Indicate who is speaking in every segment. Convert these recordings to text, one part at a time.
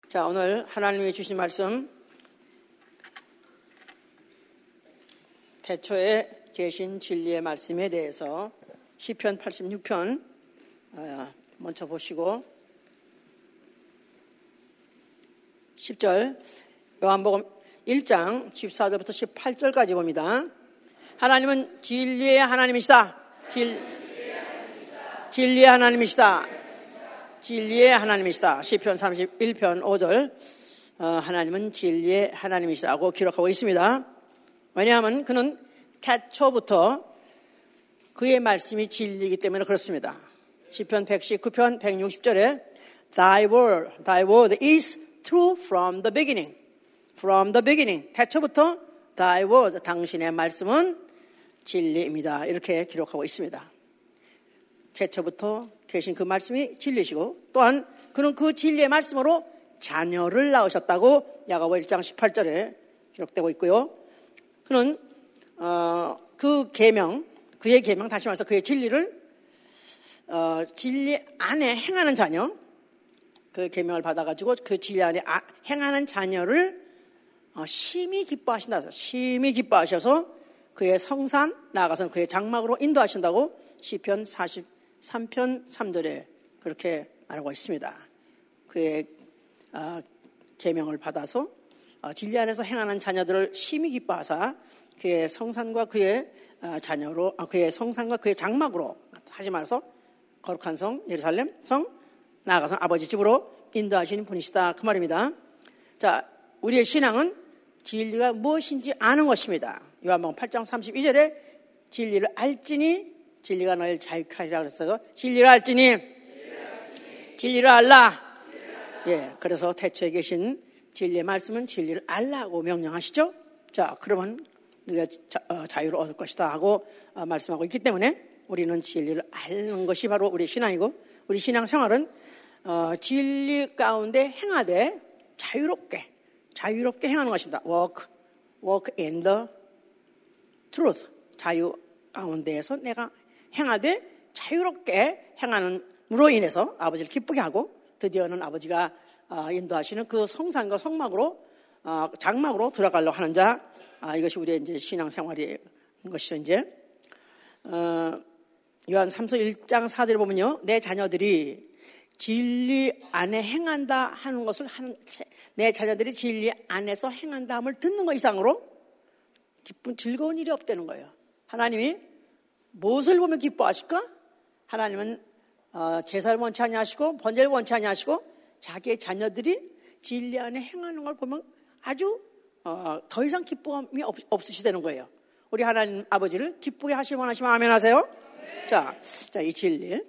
Speaker 1: 자, 오늘 하나님이 주신 말씀, 태초에 계신 진리의 말씀에 대해서 시편 86편 먼저 보시고 10절, 요한복음 1장 14절부터 18절까지 봅니다. 하나님은 진리의 하나님이시다. 진리의 하나님이시다. 진리의 하나님이시다. 시편 31편 5절, 하나님은 진리의 하나님이시다고 기록하고 있습니다. 왜냐하면 그는 태초부터 그의 말씀이 진리이기 때문에 그렇습니다. 시편 119편 160절에 Thy word is true from the beginning. From the beginning. 태초부터 Thy word, 당신의 말씀은 진리입니다. 이렇게 기록하고 있습니다. 태초부터 계신 그 말씀이 진리시고, 또한 그는 그 진리의 말씀으로 자녀를 낳으셨다고 야고보 1장 18절에 기록되고 있고요. 그는 그 계명, 그의 계명, 다시 말해서 그의 진리를 진리 안에 행하는 자녀, 그 계명을 받아가지고 그 진리 안에 행하는 자녀를 심히 기뻐하신다. 심히 기뻐하셔서 그의 성산, 나아가서는 그의 장막으로 인도하신다고 시편 43편 3절에 그렇게 말하고 있습니다. 그의 계명을 받아서 진리 안에서 행하는 자녀들을 심히 기뻐하사 그의 성산과 그의 자녀로, 그의 성산과 그의 장막으로, 하지 말아서 거룩한 성 예루살렘 성, 나아가서 아버지 집으로 인도하시는 분이시다, 그 말입니다. 자, 우리의 신앙은 진리가 무엇인지 아는 것입니다. 요한복음 8장 32절에 진리를 알지니 진리가 너를 자유케 하리라 그랬어요. 진리를 알지니 진리를 알라. 예, 그래서 태초에 계신 진리의 말씀은 진리를 알라고 명령하시죠. 자, 그러면 네가 자유를 얻을 것이다 하고 말씀하고 있기 때문에 우리는 진리를 아는 것이 바로 우리 신앙이고, 우리 신앙생활은 진리 가운데 행하되 자유롭게 행하는 것입니다. Walk in the truth. 자유 가운데에서 내가 행하되 자유롭게 행하는으로 인해서 아버지를 기쁘게 하고, 드디어는 아버지가 인도하시는 그 성산과 성막으로, 장막으로 들어가려고 하는 자, 이것이 우리의 이제 신앙생활인 것이죠. 이제 요한 3서 1장 4절에 보면요, 내 자녀들이 진리 안에 행한다 하는 것을 내 자녀들이 진리 안에서 행한다 함을 듣는 것 이상으로 기쁜 즐거운 일이 없다는 거예요. 하나님이 무엇을 보면 기뻐하실까? 하나님은 제사를 원치 아니하시고 번제를 원치 아니하시고 자기의 자녀들이 진리 안에 행하는 걸 보면 아주 더 이상 기쁨이 없으시다는 거예요. 우리 하나님 아버지를 기쁘게 하시길 원하시면 아멘 하세요. 네. 자, 이 진리,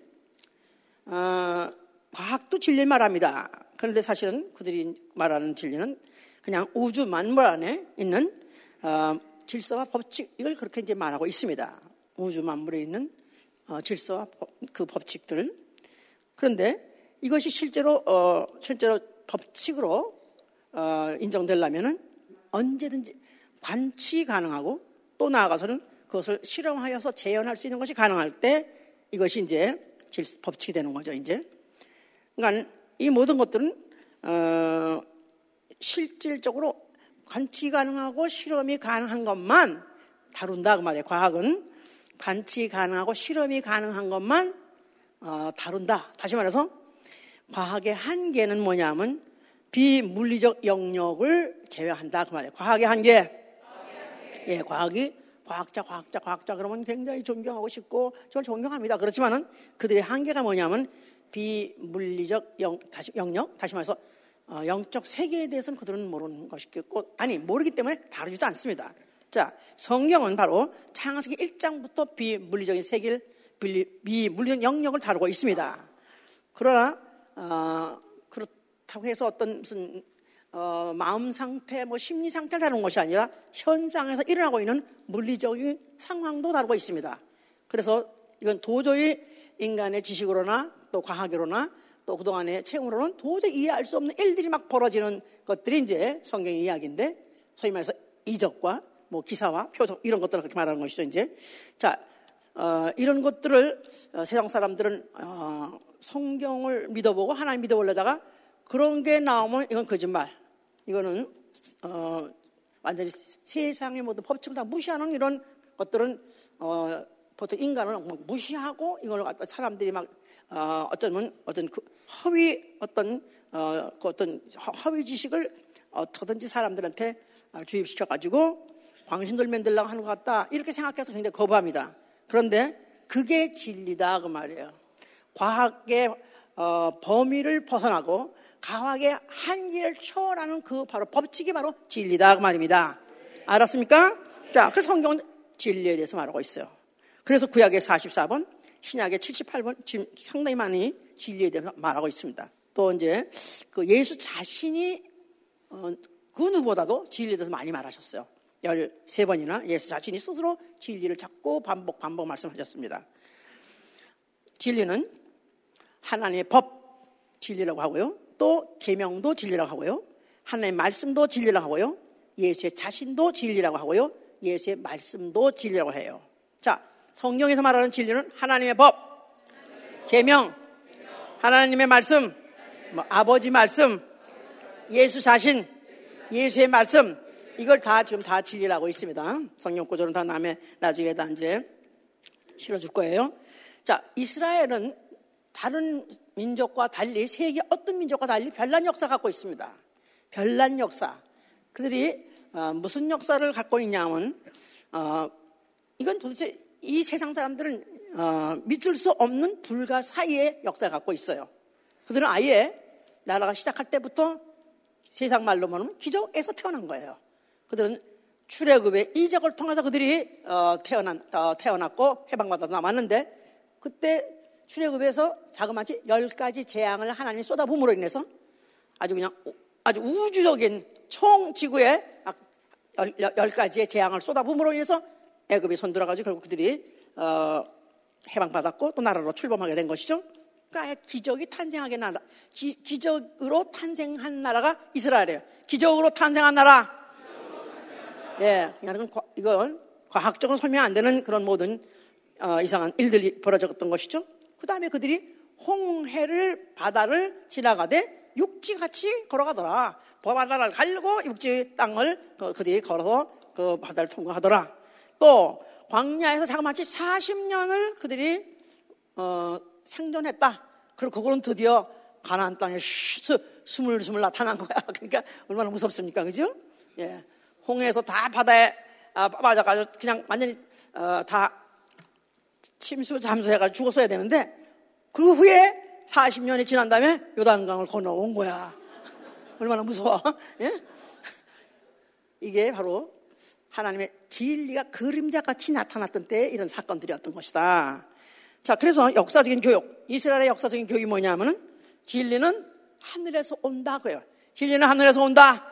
Speaker 1: 과학도 진리를 말합니다. 그런데 사실은 그들이 말하는 진리는 그냥 우주 만물 안에 있는 질서와 법칙, 이걸 그렇게 이제 말하고 있습니다. 우주 만물에 있는 질서와 그 법칙들. 그런데 이것이 실제로 법칙으로 인정되려면은 언제든지 관치 가능하고, 또 나아가서는 그것을 실험하여서 재현할 수 있는 것이 가능할 때 이것이 이제 법칙이 되는 거죠. 이제 그러니까 이 모든 것들은 실질적으로 관치 가능하고 실험이 가능한 것만 다룬다, 그 말이에요. 과학은 관치 가능하고 실험이 가능한 것만 다룬다. 다시 말해서 과학의 한계는 뭐냐면 비물리적 영역을 제외한다, 그 말이에요. 과학의 한계. 예, 과학자 그러면 굉장히 존경하고 싶고 저를 존경합니다. 그렇지만은 그들의 한계가 뭐냐면 비물리적 영역, 다시 말해서 영적 세계에 대해서는 그들은 모르는 것이겠고, 모르기 때문에 다루지도 않습니다. 자, 성경은 바로 창세기 1장부터 비물리적인 세계를, 비물리적 영역을 다루고 있습니다. 그러나 그렇다고 해서 어떤 무슨 마음 상태, 심리 상태를 다루는 것이 아니라 현상에서 일어나고 있는 물리적인 상황도 다루고 있습니다. 그래서 이건 도저히 인간의 지식으로나 또 과학으로나 또 그동안의 체험으로는 도저히 이해할 수 없는 일들이 막 벌어지는 것들이 이제 성경의 이야기인데, 소위 말해서 이적과 기사와 표적, 이런 것들을 그렇게 말하는 것이죠. 이제 자, 이런 것들을 세상 사람들은 성경을 믿어보고 하나님 믿어보려다가 그런 게 나오면 이건 거짓말. 이거는 완전히 세상의 모든 법칙을 다 무시하는 이런 것들은 보통 인간을 막 무시하고 이걸 사람들이 막 어떤 허위 허위 지식을 어떻게든지 사람들한테 주입시켜 가지고 광신돌면들라고 하는 것 같다 이렇게 생각해서 굉장히 거부합니다. 그런데 그게 진리다 그 말이에요. 과학의 범위를 벗어나고 과학의 한계를 초월하는 그 바로 법칙이 바로 진리다 그 말입니다. 알았습니까? 자, 그래서 성경은 진리에 대해서 말하고 있어요. 그래서 구약의 44번, 신약의 78번 지금 상당히 많이 진리에 대해서 말하고 있습니다. 또 이제 그 예수 자신이 그 누구보다도 진리에 대해서 많이 말하셨어요. 13번이나 예수 자신이 스스로 진리를 자꾸 반복 말씀하셨습니다. 진리는 하나님의 법 진리라고 하고요. 또 계명도 진리라고 하고요. 하나님의 말씀도 진리라고 하고요. 예수의 자신도 진리라고 하고요. 예수의 말씀도 진리라고 해요. 자, 성경에서 말하는 진리는 하나님의 법, 계명, 하나님의 말씀, 아버지 말씀, 예수 자신, 예수의 말씀, 이걸 다 지금 다 진리라고 있습니다. 성경 구절은 다 나중에 다 이제 실어줄 거예요. 자, 이스라엘은 다른 민족과 달리 세계 어떤 민족과 달리 별난 역사 갖고 있습니다. 별난 역사. 그들이 무슨 역사를 갖고 있냐면 이건 도대체 이 세상 사람들은 믿을 수 없는 불가사의의 역사를 갖고 있어요. 그들은 아예 나라가 시작할 때부터 세상 말로 말하면 기적에서 태어난 거예요. 그들은 출애굽의 이적을 통해서 그들이 태어났고 해방받아서 남았는데 그때 출애굽에서 자그마치 10가지 재앙을 하나님이 쏟아부음으로 인해서 아주 우주적인 총 지구에 10가지의 재앙을 쏟아부음으로 인해서 애굽이 손들어가지고 결국 그들이 해방받았고 또 나라로 출범하게 된 것이죠. 그러니까 기적이 탄생하게 나라, 기적으로 탄생한 나라가 이스라엘이에요. 기적으로 탄생한 나라. 예, 이건 과학적으로 설명 안 되는 그런 모든 이상한 일들이 벌어졌던 것이죠. 그 다음에 그들이 홍해를 바다를 지나가되 육지같이 걸어가더라. 바다를 갈고 육지 땅을 그들이 걸어서 그 바다를 통과하더라. 또 광야에서 자그마치 40년을 그들이 생존했다. 그리고 그거는 드디어 가나안 땅에 스물스물 나타난 거야. 그러니까 얼마나 무섭습니까, 그죠? 예, 홍해에서 다 바다에 빠져가지고 그냥 완전히 다 침수 잠수해가지고 죽었어야 되는데 그 후에 40년이 지난 다음에 요단강을 건너온 거야. 얼마나 무서워. 예? 이게 바로 하나님의 진리가 그림자같이 나타났던 때에 이런 사건들이었던 것이다. 자, 그래서 역사적인 교육, 이스라엘의 역사적인 교육이 뭐냐면은 진리는 하늘에서 온다고요. 진리는 하늘에서 온다.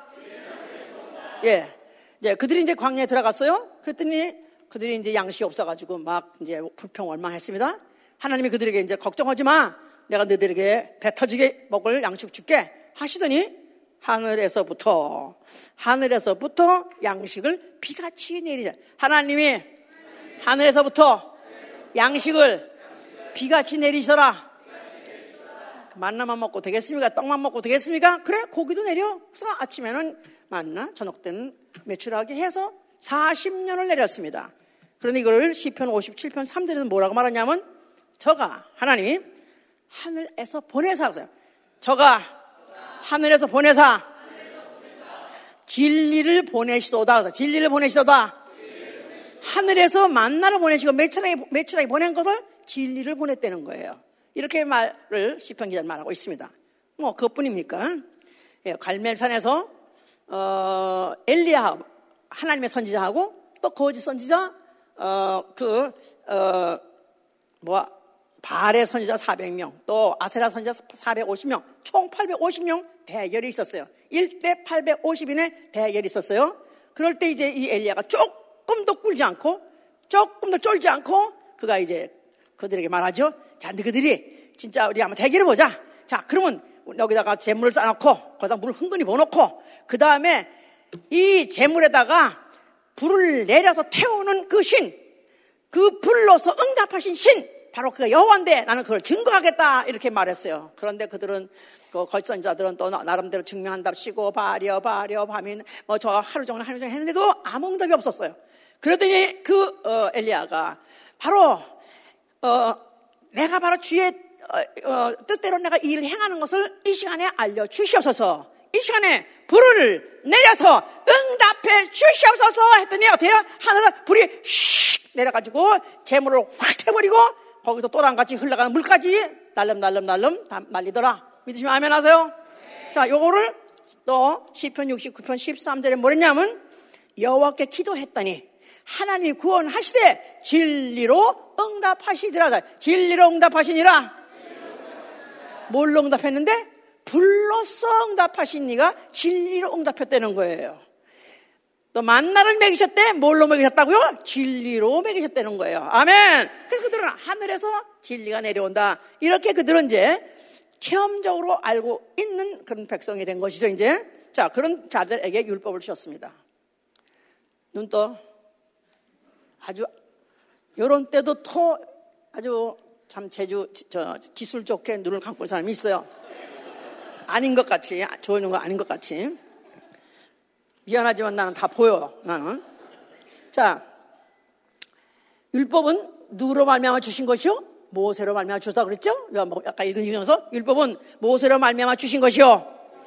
Speaker 1: 예, 이제 그들이 이제 광야에 들어갔어요. 그랬더니 그들이 이제 양식이 없어가지고 막 이제 불평원망했습니다. 하나님이 그들에게 이제 걱정하지 마. 내가 너희들에게 배 터지게 먹을 양식 줄게 하시더니 하늘에서부터 양식을 비같이 내리자. 하나님이 하늘에서부터 양식을 비같이 내리셔라. 만나만 먹고 되겠습니까? 떡만 먹고 되겠습니까? 그래, 고기도 내려. 그래서 아침에는 만나, 저녁 때는 메추라기 해서 40년을 내렸습니다. 그런데 이걸 시편 57편 3절에서 뭐라고 말하냐면 저가 하나님이 하늘에서 보내사 하세요. 저가 하늘에서 보내사 진리를 보내시도다. 진리를 보내시도다. 하늘에서 만나를 보내시고 메추라기 보낸 것을 진리를 보냈다는 거예요. 이렇게 말을 시편 기자는 말하고 있습니다. 뭐 그것뿐입니까? 예, 갈멜산에서 엘리야 하나님의 선지자하고 또 거짓 선지자 바알의 선지자 400명 또 아세라 선지자 450명 총 850명 대결이 있었어요. 1대 850인의 대결이 있었어요. 그럴 때 이제 이 엘리야가 조금도 쫄지 않고 그가 이제 그들에게 말하죠. 자, 너희들이 진짜 우리 한번 대결해 보자. 자, 그러면 여기다가 재물을 쌓아놓고 거기다 물을 흥건히 부어놓고 그 다음에 이 재물에다가 불을 내려서 태우는 그 신, 그 불로서 응답하신 신 바로 그가 여호와인데 나는 그걸 증거하겠다 이렇게 말했어요. 그런데 그들은 그 거짓선자들은 또 나름대로 증명한답시고 바려 밤이 뭐 저 하루 종일 했는데도 아무 응답이 없었어요. 그러더니 그 엘리야가 바로 내가 바로 주의 뜻대로 내가 이 일을 행하는 것을 이 시간에 알려주시옵소서. 이 시간에 불을 내려서 응답해 주시옵소서 했더니 어때요? 하늘에 불이 슉 내려가지고 재물을 확 태버리고 거기서 또랑같이 흘러가는 물까지 날름 다 말리더라. 믿으시면 아멘 하세요? 네. 자, 요거를 또 시편 69편 13절에 뭐랬냐면 여호와께 기도했더니 하나님이 구원하시되 진리로 응답하시더라. 진리로 응답하시니라. 뭘로 응답했는데? 불로써 응답하신 이가 진리로 응답했다는 거예요. 또 만나를 먹이셨대. 뭘로 먹이셨다고요? 진리로 먹이셨다는 거예요. 아멘. 그래서 그들은 하늘에서 진리가 내려온다. 이렇게 그들은 이제 체험적으로 알고 있는 그런 백성이 된 것이죠. 이제 자, 그런 자들에게 율법을 주셨습니다. 눈 떠. 아주 요런 때도 더 아주 참 기술 좋게 눈을 감고 있는 사람이 있어요. 아닌 것 같이, 좋은 거 아닌 것 같이. 미안하지만 나는 다 보여, 나는. 자, 율법은 누구로 말미암아 주신 것이요? 모세로 말미암아 주셨다 그랬죠? 아까 읽은 중에서 율법은 모세로 말미암아 주신 것이요?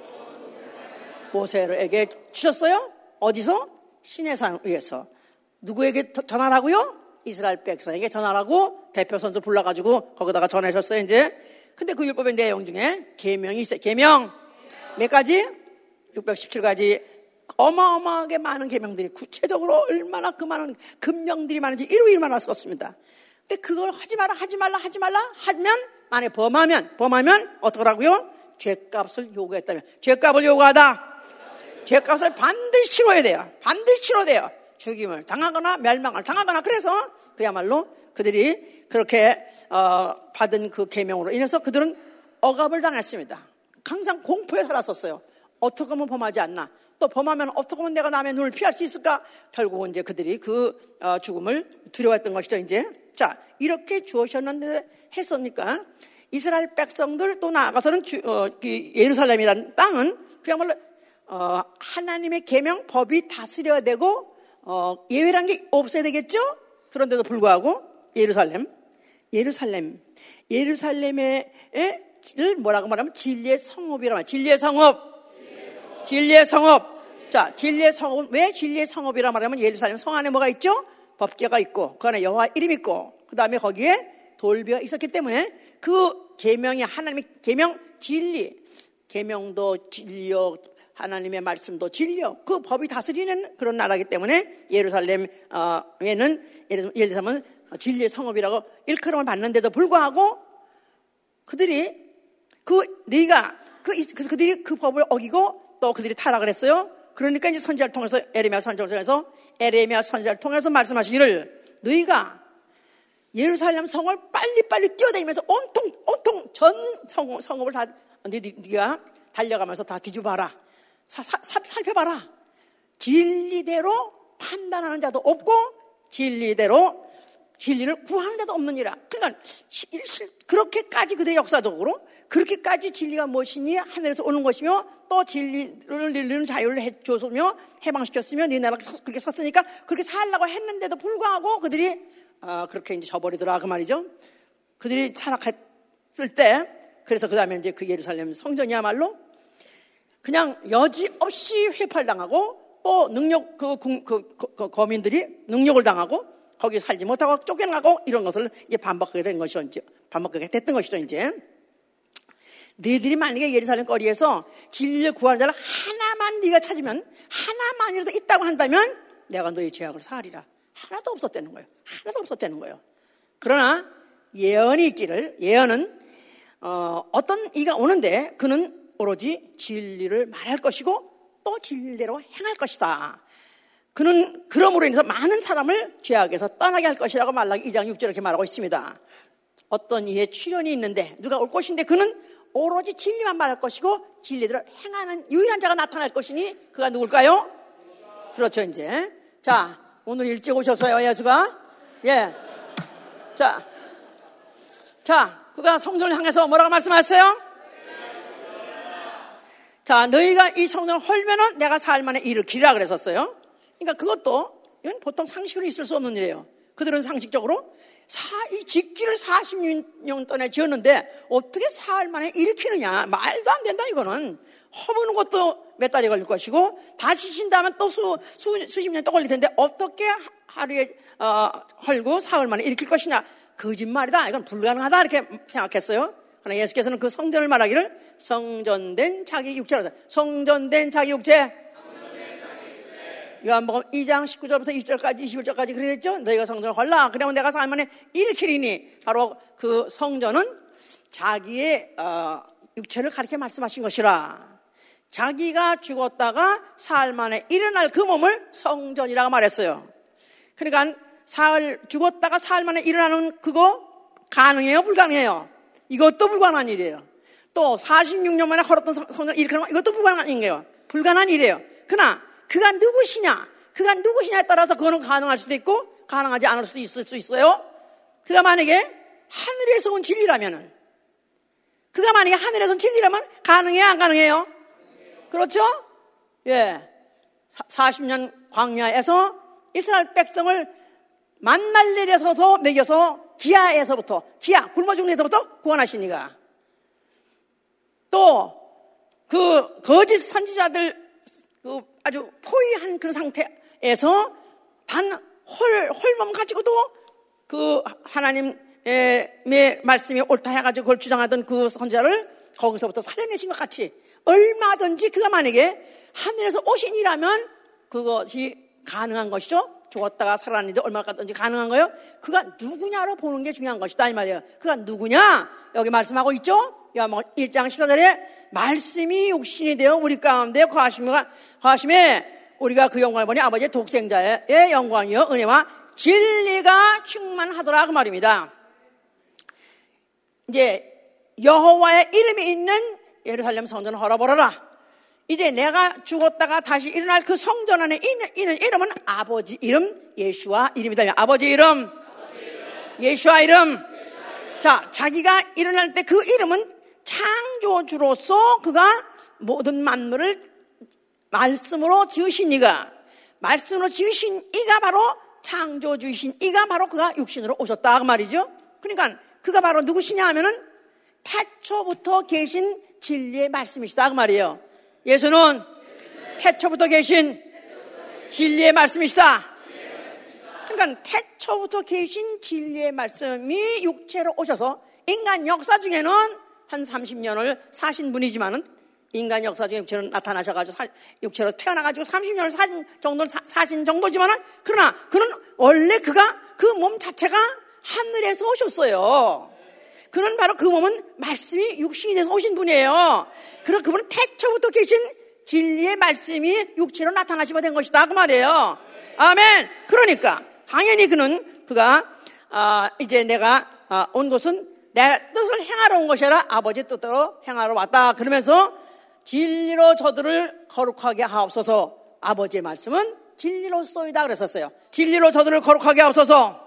Speaker 1: 모세에게 주셨어요? 어디서? 시내산 위에서. 누구에게 전하라고요? 이스라엘 백성에게 전하라고 대표 선수 불러가지고 거기다가 전하셨어요, 이제. 근데 그 율법의 내용 중에 계명이 있어요. 계명 몇 가지? 617가지 어마어마하게 많은 계명들이 구체적으로 얼마나 그 많은 금령들이 많은지 이루이만 할 수가 없습니다. 근데 그걸 하지 말라 하면 만에 범하면 어떡하라고요? 죄값을 요구했다면 죄값을 요구하다. 죄값을 반드시 치러야 돼요. 반드시 치러야 돼요. 죽임을 당하거나 멸망을 당하거나. 그래서 그야말로 그들이 그렇게 받은 그 계명으로 인해서 그들은 억압을 당했습니다. 항상 공포에 살았었어요. 어떻게 하면 범하지 않나? 또 범하면 어떻게 하면 내가 남의 눈을 피할 수 있을까? 결국은 이제 그들이 그 죽음을 두려워했던 것이죠. 이제 자, 이렇게 주어졌는데 했으니까 이스라엘 백성들 또 나아가서는 예루살렘이라는 땅은 그야말로 하나님의 계명 법이 다스려야 되고 예외란 게 없어야 되겠죠? 그런데도 불구하고 예루살렘을 뭐라고 말하면 진리의 성읍이라고 말해요. 진리의 성읍. 자, 진리의 성읍은 왜 진리의 성읍이라고 말하면 예루살렘 성 안에 뭐가 있죠? 법궤가 있고 그 안에 여호와 이름이 있고 그 다음에 거기에 돌비가 있었기 때문에 그 계명이 하나님의 계명 진리, 계명도 진리요 하나님의 말씀도 진리요 그 법이 다스리는 그런 나라이기 때문에 예루살렘은 진리의 성읍이라고 일컬음을 받는데도 불구하고 그들이 그들이 그 법을 어기고 또 그들이 타락을 했어요. 그러니까 이제 선지자를 통해서 에레미야 선지자를 통해서 말씀하시기를 너희가 예루살렘 성을 빨리 뛰어다니면서 온통 전 성읍을 다 네가 달려가면서 다 뒤져봐라. 살펴봐라. 진리대로 판단하는 자도 없고 진리를 구하는 자도 없느니라. 그러니까 그렇게까지 그들의 역사적으로 그렇게까지 진리가 무엇이니 하늘에서 오는 것이며 또 진리를 누리는 자유를 해줬으며 해방시켰으며 네 나라가 그렇게 섰으니까 그렇게 살라고 했는데도 불구하고 그들이 그렇게 이제 저버리더라 그 말이죠. 그들이 타락했을 때 그래서 그 다음에 이제 그 예루살렘 성전이야말로 그냥 여지없이 회팔당하고 또 능력 거민들이 능력을 당하고 거기 살지 못하고 쫓겨나고 이런 것을 이제 반복하게 된 것이죠. 반복하게 됐던 것이죠. 이제 너희들이 만약에 예루살렘 거리에서 진리를 구하는 자를 하나만 네가 찾으면 하나만이라도 있다고 한다면 내가 너희 죄악을 사하리라. 하나도 없었다는 거예요. 그러나 예언이 있기를 예언은 어떤 이가 오는데 그는 오로지 진리를 말할 것이고 또 진리대로 행할 것이다. 그는 그러므로 인해서 많은 사람을 죄악에서 떠나게 할 것이라고 말라기 2장 6절에 이렇게 말하고 있습니다. 어떤 이의 출현이 있는데 누가 올 것인데 그는 오로지 진리만 말할 것이고 진리대로 행하는 유일한 자가 나타날 것이니 그가 누굴까요? 그렇죠. 이제 자, 오늘 일찍 오셨어요 예수가. 예. 자, 자, 그가 성전을 향해서 뭐라고 말씀하셨어요? 자, 너희가 이 성전을 헐면은 내가 사흘 만에 일으키리라 그랬었어요. 그러니까 그것도 이건 보통 상식으로 있을 수 없는 일이에요. 그들은 상식적으로 이 짓기를 40년 동안에 지었는데 어떻게 사흘 만에 일으키느냐, 말도 안 된다. 이거는 허무는 것도 몇 달이 걸릴 것이고 다시 신다면 또 수십 년 또 걸릴 텐데 어떻게 하루에 헐고 사흘 만에 일으킬 것이냐, 거짓말이다, 이건 불가능하다 이렇게 생각했어요. 그러나 예수께서는 그 성전을 말하기를 성전된 자기 육체라고 했어요. 성전된 자기 육체. 요한복음 2장 19절부터 20절까지 21절까지 그랬죠. 너희가 성전을 헐라 그러면 내가 사흘 만에 일으키리니, 바로 그 성전은 자기의 육체를 가리켜 말씀하신 것이라. 자기가 죽었다가 사흘 만에 일어날 그 몸을 성전이라고 말했어요. 그러니까 죽었다가 사흘 만에 일어나는 그거 가능해요, 불가능해요? 이것도 불가능한 일이에요. 또 46년 만에 헐었던 성전을 일으키는 건 이것도 불가능한 일이에요. 불가능한 일이에요. 그러나 그가 누구시냐에 따라서 그거는 가능할 수도 있고 가능하지 않을 수도 있을 수 있어요. 그가 만약에 하늘에서 온 진리라면 가능해요, 안 가능해요? 그렇죠? 예. 40년 광야에서 이스라엘 백성을 만날 내려서서 먹여서 굶어 죽는 데서부터 구원하시니가, 또 그 거짓 선지자들 아주 포위한 그런 상태에서 단 헐몸 가지고도 그 하나님의 말씀이 옳다 해가지고 그걸 주장하던 그 선지자를 거기서부터 살려내신 것 같이 얼마든지 그가 만약에 하늘에서 오신이라면 그것이 가능한 것이죠. 죽었다가 살아났는데 얼마까지 가능한 거예요? 그가 누구냐로 보는 게 중요한 것이다 이 말이에요. 그가 누구냐? 여기 말씀하고 있죠. 요한복음 1장 14절에 말씀이 육신이 되어 우리 가운데 거하심에 우리가 그 영광을 보니 아버지의 독생자의 영광이요 은혜와 진리가 충만하더라 그 말입니다. 이제 여호와의 이름이 있는 예루살렘 성전을 헐어버려라. 이제 내가 죽었다가 다시 일어날 그 성전 안에 있는 이름은 아버지 이름, 예수와 이름이다. 아버지 이름, 예수와 이름. 자, 자기가 일어날 때 그 이름은 창조주로서 그가 모든 만물을 말씀으로 지으신 이가, 말씀으로 지으신 이가 바로 창조주이신 이가 바로 그가 육신으로 오셨다 그 말이죠. 그러니까 그가 바로 누구시냐 하면은 태초부터 계신 진리의 말씀이시다 그 말이에요. 예수는 태초부터 계신 진리의 말씀이시다. 그러니까 태초부터 계신 진리의 말씀이 육체로 오셔서 인간 역사 중에는 한 30년을 사신 분이지만은 인간 역사 중에 육체로 나타나셔가지고 육체로 태어나가지고 30년을 사신 정도지만은, 그러나 그는 원래 그 몸 자체가 하늘에서 오셨어요. 그는 바로 그 몸은 말씀이 육신이 돼서 오신 분이에요. 그래서 그분은 태초부터 계신 진리의 말씀이 육체로 나타나시게 된 것이다 그 말이에요. 아멘. 그러니까 당연히 그가 이제 내가 온 곳은 내 뜻을 행하러 온 것이라 아버지 뜻대로 행하러 왔다 그러면서 진리로 저들을 거룩하게 하옵소서. 아버지의 말씀은 진리로소이다 그랬었어요. 진리로 저들을 거룩하게 하옵소서.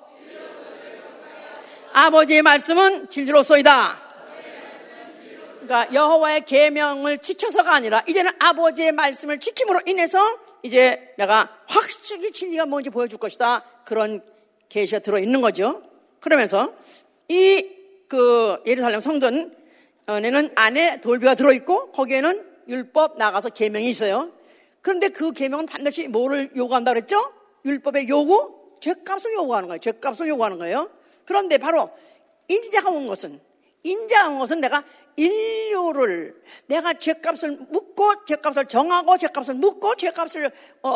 Speaker 1: 아버지의 말씀은 진리로소이다. 그러니까 여호와의 계명을 지켜서가 아니라 이제는 아버지의 말씀을 지킴으로 인해서 이제 내가 확실히 진리가 뭔지 보여줄 것이다. 그런 계시가 들어있는 거죠. 그러면서 그 예루살렘 성전에는 안에 돌비가 들어있고 거기에는 율법 나가서 계명이 있어요. 그런데 그 계명은 반드시 뭐를 요구한다 그랬죠? 율법의 요구? 죄값을 요구하는 거예요. 죄값을 요구하는 거예요. 그런데 바로 인자가 온 것은 내가 인류를, 내가 죄값을 묻고 죄값을 정하고 죄값을 묻고 죄값을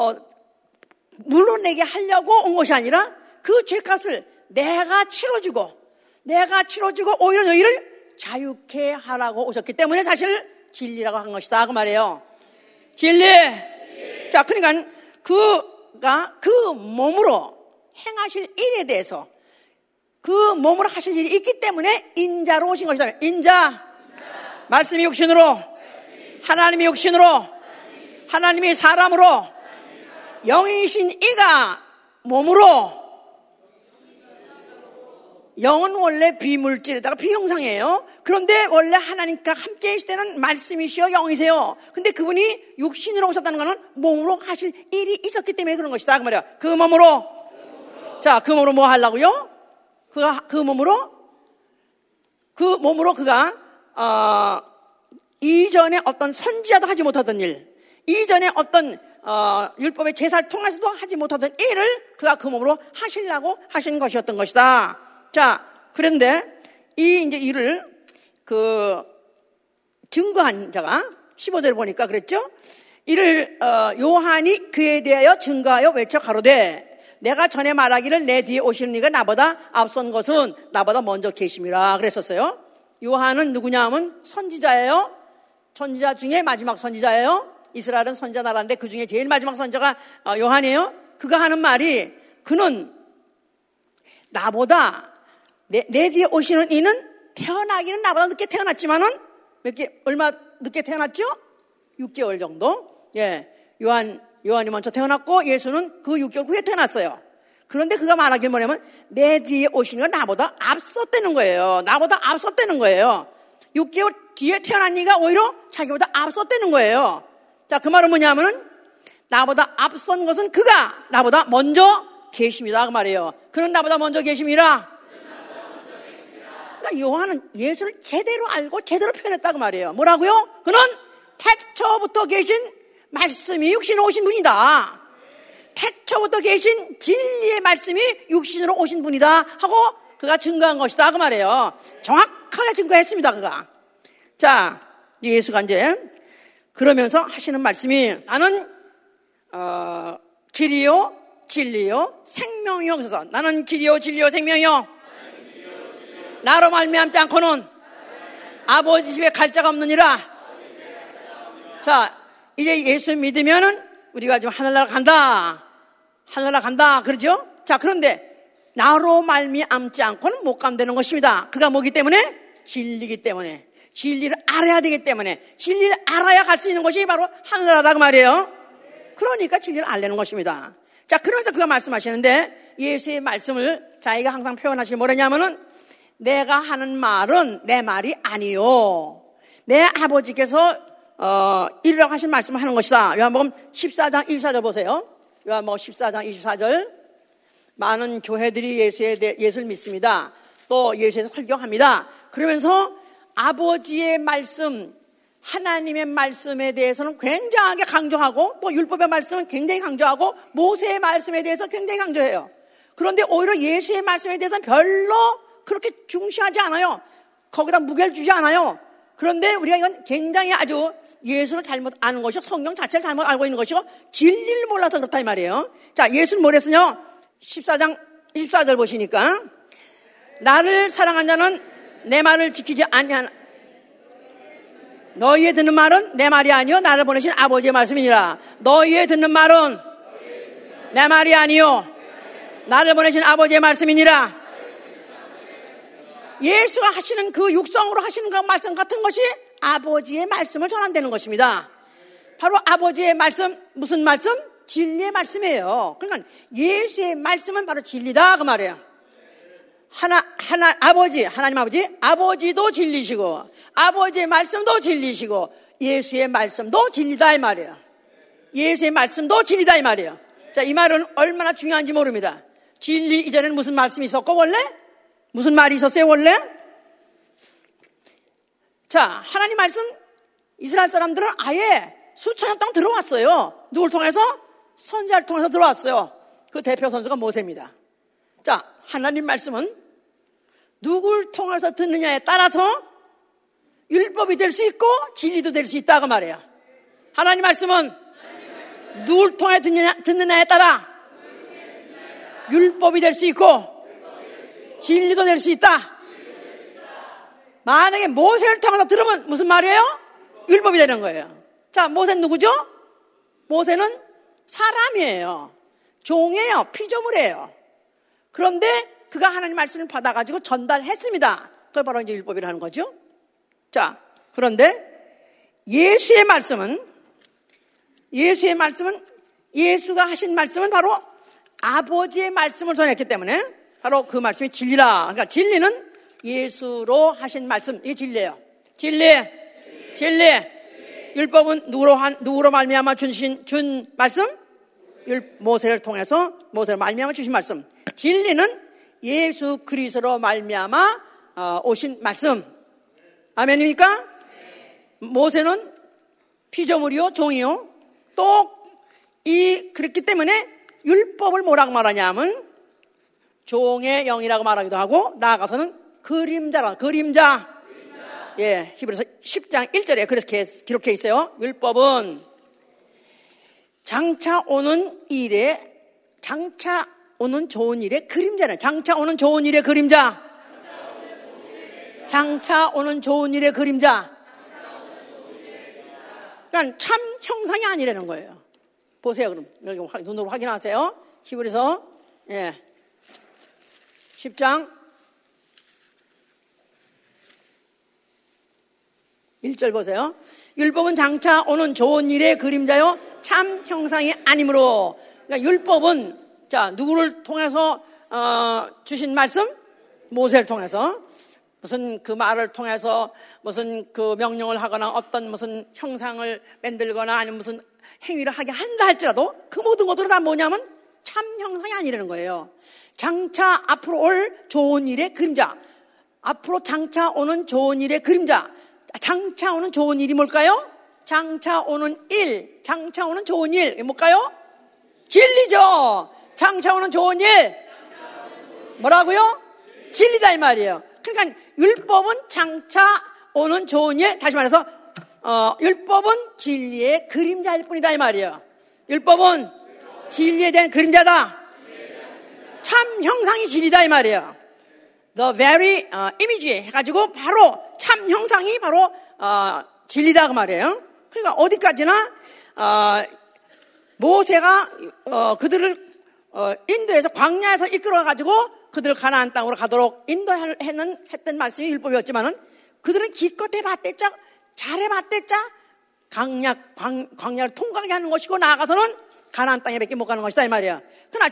Speaker 1: 물어내게 하려고 온 것이 아니라 그 죄값을 내가 치러주고 오히려 너희를 자유케 하라고 오셨기 때문에 사실 진리라고 한 것이다 그 말이에요. 진리. 자, 그러니까 그가 그 몸으로 행하실 일에 대해서 그 몸으로 하실 일이 있기 때문에 인자로 오신 것이다. 인자. 말씀이 육신으로, 하나님이 육신으로, 하나님이 사람으로, 영이신 이가 몸으로 영은 원래 비물질에다가 비형상이에요. 그런데 원래 하나님과 함께 있을 때는 말씀이시여 영이세요. 근데 그분이 육신으로 오셨다는 것은 몸으로 하실 일이 있었기 때문에 그런 것이다 그 말이야. 그 몸으로 자, 그 몸으로 뭐 하려고요? 그 몸으로 그가 이전에 어떤 선지자도 하지 못하던 일, 이전에 어떤 율법의 제사를 통해서도 하지 못하던 일을 그가 그 몸으로 하시려고 하신 것이었던 것이다. 자, 그런데 이 이제 일을 증거한 자가 15절 보니까 그랬죠? 이를 요한이 그에 대하여 증거하여 외쳐 가로되 내가 전에 말하기를 내 뒤에 오시는 이가 나보다 앞선 것은 나보다 먼저 계심이라 그랬었어요. 요한은 누구냐 하면 선지자예요. 선지자 중에 마지막 선지자예요. 이스라엘은 선지자 나라인데 그 중에 제일 마지막 선지자가 요한이에요. 그가 하는 말이 그는 나보다 내 뒤에 오시는 이는 태어나기는 나보다 늦게 태어났지만은 얼마 늦게 태어났죠? 6개월 정도. 예, 요한이 먼저 태어났고 예수는 그 6개월 후에 태어났어요. 그런데 그가 말하길 뭐냐면 내 뒤에 오시는 건 나보다 앞섰다는 거예요. 나보다 앞섰다는 거예요. 6개월 뒤에 태어난 이가 오히려 자기보다 앞섰다는 거예요. 자, 그 말은 뭐냐면은 나보다 앞선 것은 그가 나보다 먼저 계십니다 그 말이에요. 그는 나보다 먼저 계십니다. 그러니까 요한은 예수를 제대로 알고 제대로 표현했다 그 말이에요. 뭐라고요? 그는 태초부터 계신 말씀이 육신으로 오신 분이다. 태초부터 계신 진리의 말씀이 육신으로 오신 분이다 하고 그가 증거한 것이다 그 말이에요. 정확하게 증거했습니다 그가. 자, 예수가 이제 그러면서 하시는 말씀이 나는 길이요 진리요 생명이요. 그래서 나는 길이요 진리요 생명이요. 나로 말미암지 않고는 아버지 집에 갈 자가 없느니라. 자, 이제 예수 믿으면은 우리가 지금 하늘나라 간다 그러죠? 자, 그런데 나로 말미암지 않고는 못 간다는 것입니다. 그가 뭐기 때문에? 진리이기 때문에. 진리를 알아야 되기 때문에. 진리를 알아야 갈 수 있는 것이 바로 하늘나라다 그 말이에요. 그러니까 진리를 알려는 것입니다. 자, 그러면서 그가 말씀하시는데 예수의 말씀을 자기가 항상 표현하시기 뭐냐면은 내가 하는 말은 내 말이 아니요. 내 아버지께서 이르라고 하신 말씀을 하는 것이다. 요한복음 14장 24절 보세요. 요한복음 14장 24절. 많은 교회들이 예수를 믿습니다. 또 예수에서 설교합니다. 그러면서 아버지의 말씀, 하나님의 말씀에 대해서는 굉장하게 강조하고 또 율법의 말씀은 굉장히 강조하고 모세의 말씀에 대해서 굉장히 강조해요. 그런데 오히려 예수의 말씀에 대해서는 별로 그렇게 중시하지 않아요. 거기다 무게를 주지 않아요. 그런데 우리가 이건 굉장히 아주 예수를 잘못 아는 것이고 성경 자체를 잘못 알고 있는 것이고 진리를 몰라서 그렇다 이 말이에요. 자, 예수는 뭐랬으냐? 14장 24절 보시니까 나를 사랑한 자는 내 말을 지키지 아니하나 너희의 듣는 말은 내 말이 아니요 나를 보내신 아버지의 말씀이니라. 너희의 듣는 말은 내 말이 아니요 나를 보내신 아버지의 말씀이니라. 예수가 하시는 그 육성으로 하시는 그 말씀 같은 것이 아버지의 말씀을 전한다는 것입니다. 바로 아버지의 말씀, 무슨 말씀? 진리의 말씀이에요. 그러니까 예수의 말씀은 바로 진리다 그 말이에요. 하나님 아버지도 진리시고 아버지의 말씀도 진리시고 예수의 말씀도 진리다 이 말이에요. 예수의 말씀도 진리다 이 말이에요. 자, 이 말은 얼마나 중요한지 모릅니다. 진리 이전에는 무슨 말씀이 있었고 원래? 무슨 말이 있었어요 원래? 자, 하나님 말씀 이스라엘 사람들은 아예 수천 년 동안 들어왔어요. 누굴 통해서? 선지자를 통해서 들어왔어요. 그 대표 선수가 모세입니다. 자, 하나님 말씀은 누굴 통해서 듣느냐에 따라서 율법이 될 수 있고 진리도 될 수 있다 그 말이에요. 하나님 말씀은 누굴 통해 듣느냐에 따라 율법이 될 수 있고 진리도 될 수 있다. 만약에 모세를 통해서 들으면 무슨 말이에요? 율법이 되는 거예요. 자, 모세는 누구죠? 모세는 사람이에요. 종이에요. 피조물이에요. 그런데 그가 하나님 말씀을 받아가지고 전달했습니다. 그걸 바로 이제 율법이라는 거죠. 자, 그런데 예수의 말씀은 예수가 하신 말씀은 바로 아버지의 말씀을 전했기 때문에 바로 그 말씀이 진리라. 그러니까 진리는 예수로 하신 말씀, 이게 진리예요. 진리. 율법은 누구로 말미암아 준 말씀? 모세를 통해서, 모세를 말미암아 주신 말씀. 진리는 예수 그리스도로 말미암아 오신 말씀. 아멘입니까? 모세는 피조물이요, 종이요. 또 그렇기 때문에 율법을 뭐라고 말하냐면 종의 영이라고 말하기도 하고, 나아가서는 그림자. 예, 히브리서 10장 1절에 그렇게 기록해 있어요. 율법은 장차 오는 좋은 일의 그림자네. 장차 오는 좋은 일의 그림자. 그러니까 참 형상이 아니라는 거예요. 보세요, 그럼. 여기 눈으로 확인하세요. 히브리서 10장 1절 보세요. 율법은 장차 오는 좋은 일의 그림자요 참 형상이 아니므로. 그러니까 율법은 누구를 통해서 주신 말씀? 모세를 통해서. 무슨 그 말을 통해서 무슨 그 명령을 하거나 어떤 무슨 형상을 만들거나 아니면 무슨 행위를 하게 한다 할지라도 그 모든 것들은 다 뭐냐면 참 형상이 아니라는 거예요. 장차 앞으로 올 좋은 일의 그림자. 앞으로 장차 오는 좋은 일의 그림자. 장차 오는 좋은 일이 뭘까요? 장차 오는 좋은 일. 이게 뭘까요? 진리죠. 장차 오는 좋은 일. 뭐라고요? 진리다 이 말이에요. 그러니까 율법은 장차 오는 좋은 일. 다시 말해서 율법은 진리의 그림자일 뿐이다 이 말이에요. 율법은 진리에 대한 그림자다. 참 형상이 진리다 이 말이에요. The very image 해가지고 바로 참 형상이 바로 진리다 그 말이에요. 그러니까 어디까지나 모세가 그들을 인도에서 광야에서 이끌어가지고 그들을 가나안 땅으로 가도록 했던 말씀이 율법이었지만은 그들은 기껏 해봤댔자 잘해봤댔자 광야를 통과하게 하는 것이고 나아가서는 가나안 땅에 밖에 못 가는 것이다 이 말이야. 그러나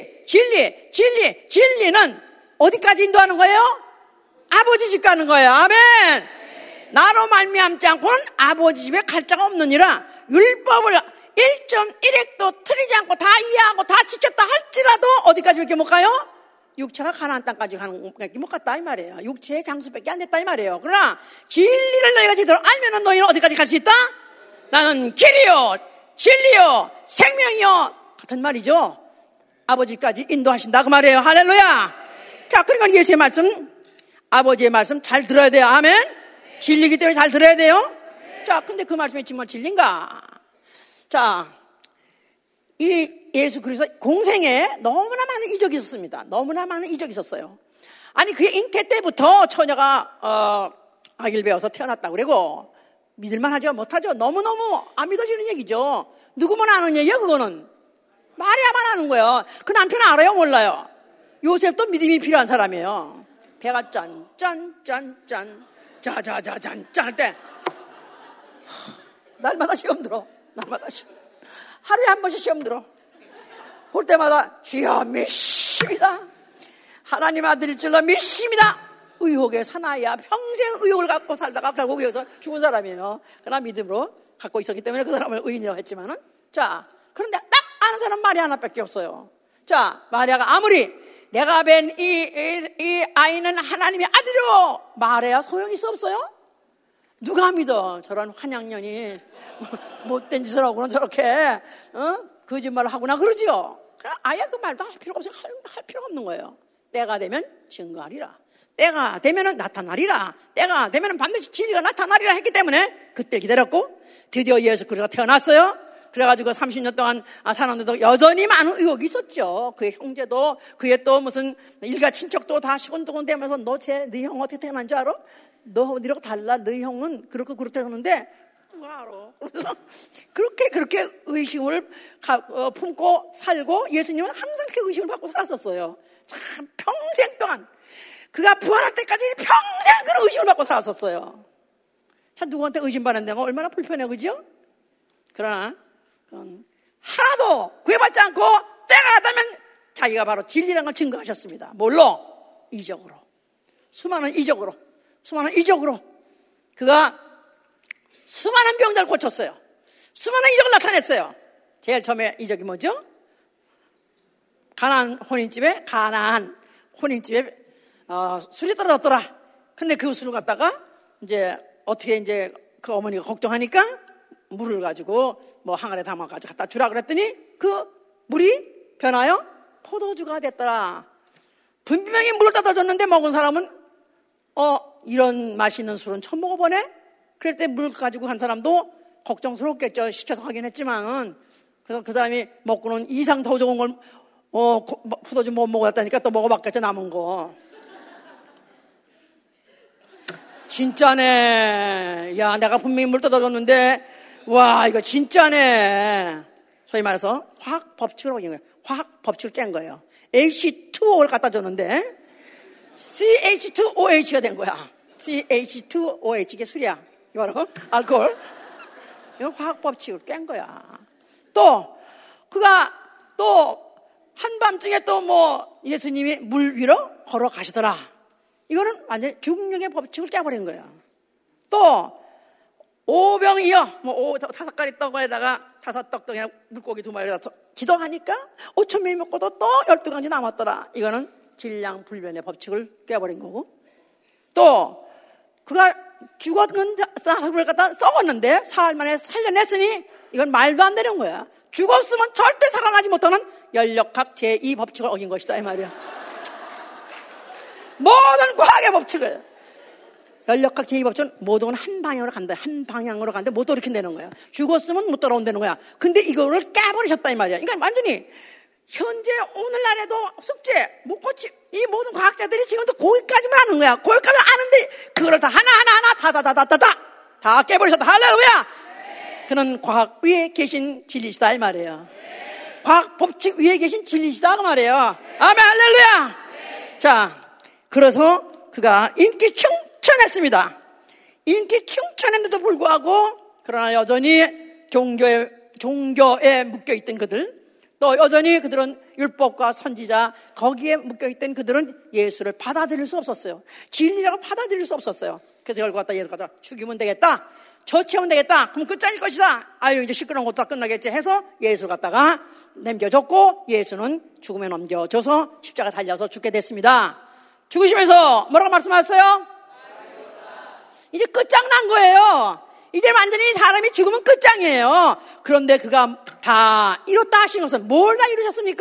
Speaker 1: 진리는 어디까지 인도하는 거예요? 아버지 집 가는 거예요. 아멘. 나로 말미암지 않고는 아버지 집에 갈 자가 없느니라. 율법을 1.1획도 틀리지 않고 다 이해하고 다 지켰다 할지라도 어디까지 밖에 못 가요? 육체가 가나안 땅까지 가는 밖에 못 갔다 이 말이에요. 육체의 장수밖에 안 됐다 이 말이에요. 그러나 진리를 너희가 제대로 알면은 너희는 어디까지 갈 수 있다? 나는 길이요 진리요 생명이요 같은 말이죠. 아버지까지 인도하신다 그 말이에요. 할렐루야. 자, 그러니까 예수의 말씀, 아버지의 말씀 잘 들어야 돼요. 아멘. 진리이기 때문에 잘 들어야 돼요. 자, 근데 그 말씀이 정말 진리인가? 자, 이 예수 그리스도 공생에 너무나 많은 이적이 있었습니다. 너무나 많은 이적이 있었어요. 아니, 그의 잉태 때부터 처녀가 아기를 배워서 태어났다고 그러고 믿을만 하죠? 못하죠? 너무너무 안 믿어지는 얘기죠. 누구만 아는 얘기야 그거는. 마리아만 아는 거예요. 그 남편 알아요? 몰라요? 요셉도 믿음이 필요한 사람이에요. 배가 짠짠짠짠 자자자짠 할 때 날마다 시험 들어. 날마다 시험. 하루에 한 번씩 시험 들어. 볼 때마다 주여 믿습니다. 하나님 아들일 줄로 믿습니다. 의혹의 사나이야. 평생 의혹을 갖고 살다가 결국 여기서 죽은 사람이에요. 그러나 믿음으로 갖고 있었기 때문에 그 사람을 의인이라고 했지만은, 자, 그런데 딱 아는 사람 말이 하나밖에 없어요. 자, 마리아가 아무리 내가 뵌 이 아이는 하나님의 아들이요 말해야 소용이 있어 없어요? 누가 믿어? 저런 환양년이 못된 짓을 하고는 저렇게 거짓말을 하구나 그러지요. 아예 그 말도 할 필요가 없어요. 할 필요가 없는 거예요. 때가 되면 증거하리라. 때가 되면 나타나리라. 때가 되면 반드시 진리가 나타나리라 했기 때문에 그때 기다렸고 드디어 예수 그리스도가 태어났어요. 그래가지고 30년 동안 사는데도 여전히 많은 의혹이 있었죠. 그의 형제도 그의 또 무슨 일가 친척도 다 시곤두곤대면서 네 형 어떻게 태어난 줄 알아? 너희랑 달라. 너희 형은 그렇게 태어났는데 누가 알아? 그렇게 의심을 품고 살고 예수님은 항상 그렇게 의심을 받고 살았었어요. 참 평생 동안 그가 부활할 때까지 평생 그런 의심을 받고 살았었어요. 참 누구한테 의심받는 데가 얼마나 불편해 그죠? 그러나 하나도 구해받지 않고 때가 되면 자기가 바로 진리라는 걸 증거하셨습니다. 뭘로? 이적으로. 수많은 이적으로. 그가 수많은 병자를 고쳤어요. 수많은 이적을 나타냈어요. 제일 처음에 이적이 뭐죠? 가나안 혼인집에 술이 떨어졌더라. 근데 그 술을 갖다가 이제 어떻게 이제 그 어머니가 걱정하니까 물을 가지고 뭐 항아리에 담아가지고 갖다 주라 그랬더니 그 물이 변하여 포도주가 됐더라. 분명히 물을 따다 줬는데 먹은 사람은 이런 맛있는 술은 처음 먹어보네? 그럴 때 물 가지고 간 사람도 걱정스럽겠죠. 시켜서 하긴 했지만. 그래서 그 사람이 먹고는 이상 더 좋은 걸 포도주 못 먹었다니까 또 먹어봤겠죠. 남은 거. 진짜네. 야, 내가 분명히 물 뜯어줬는데 와, 이거 진짜네. 소위 말해서 화학 법칙으로 깬 거예요. 화학 법칙을 깬 거예요. H2O를 갖다 줬는데 CH2OH가 된 거야. CH2OH, 이게 술이야. 이거 바로 알코올. 이거 화학 법칙을 깬 거야. 또 그가 또 한밤중에 또 뭐 예수님이 물 위로 걸어가시더라. 이거는 완전히 중력의 법칙을 깨버린 거야. 또 오병이어 뭐 5가리 떡에다가 5떡덩이 물고기 2마리에다 기도하니까 5,000명이 먹고도 또 12가지 남았더라. 이거는 질량불변의 법칙을 깨버린 거고. 또 그가 죽었는 사람을 갖다 썩었는데 사흘 만에 살려냈으니 이건 말도 안 되는 거야. 죽었으면 절대 살아나지 못하는 연력학 제2법칙을 어긴 것이다 이 말이야. 모든 과학의 법칙을, 연력학 제2법칙은 모든 건 한 방향으로 간다. 한 방향으로 가는데 못 돌이킨다는 거야. 죽었으면 못 돌아온다는 거야. 근데 이거를 깨버리셨다 이 말이야. 그러니까 완전히 현재 오늘날에도 숙제 못 고치, 이 모든 과학자들이 지금도 거기까지만 하는 거야. 거기까지 아는데 그거를 다 하나하나 다 깨버리셨다. 할렐루야. 그는 과학 위에 계신 진리시다 이 말이에요. 과학 법칙 위에 계신 진리시다 그 말이에요. 아멘. 할렐루야. 자, 그래서 그가 인기 충천했습니다. 인기 충천했는데도 불구하고 그러나 여전히 종교에 묶여있던 그들, 또 여전히 그들은 율법과 선지자 거기에 묶여있던 그들은 예수를 받아들일 수 없었어요. 진리라고 받아들일 수 없었어요. 그래서 결국 갖다 예수 갖다 죽이면 되겠다, 처치하면 되겠다, 그럼 끝장일 것이다, 아유 이제 시끄러운 것도 다 끝나겠지 해서 예수를 갖다가 남겨줬고, 예수는 죽음에 넘겨져서 십자가 달려서 죽게 됐습니다. 죽으시면서 뭐라고 말씀하셨어요? 이제 끝장난 거예요. 이제 완전히 사람이 죽으면 끝장이에요. 그런데 그가 다 이뤘다 하신 것은 뭘 다 이루셨습니까?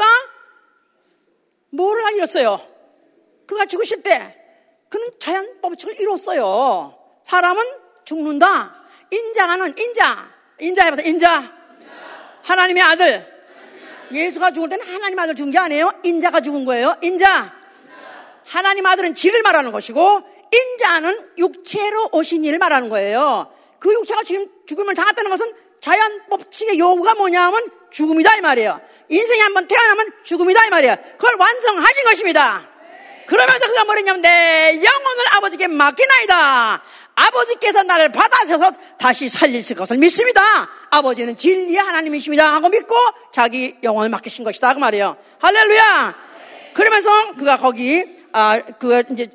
Speaker 1: 뭐를 다 이뤘어요? 그가 죽으실 때 그는 자연 법칙을 이뤘어요. 사람은 죽는다. 인자가는 인자 해봐서 인자. 하나님의 아들. 예수가 죽을 때는 하나님 아들 죽은 게 아니에요. 인자가 죽은 거예요. 인자. 하나님 아들은 지를 말하는 것이고 인자는 육체로 오신 이를 말하는 거예요. 그 육체가 지금 죽음을 당했다는 것은 자연 법칙의 요구가 뭐냐 하면 죽음이다 이 말이에요. 인생이 한번 태어나면 죽음이다 이 말이에요. 그걸 완성하신 것입니다. 그러면서 그가 뭐랬냐면 내 영혼을 아버지께 맡기나이다. 아버지께서 나를 받아셔서 다시 살리실 것을 믿습니다. 아버지는 진리의 하나님이십니다 하고 믿고 자기 영혼을 맡기신 것이다 그 말이에요. 할렐루야. 그러면서 그가 거기 그가 이제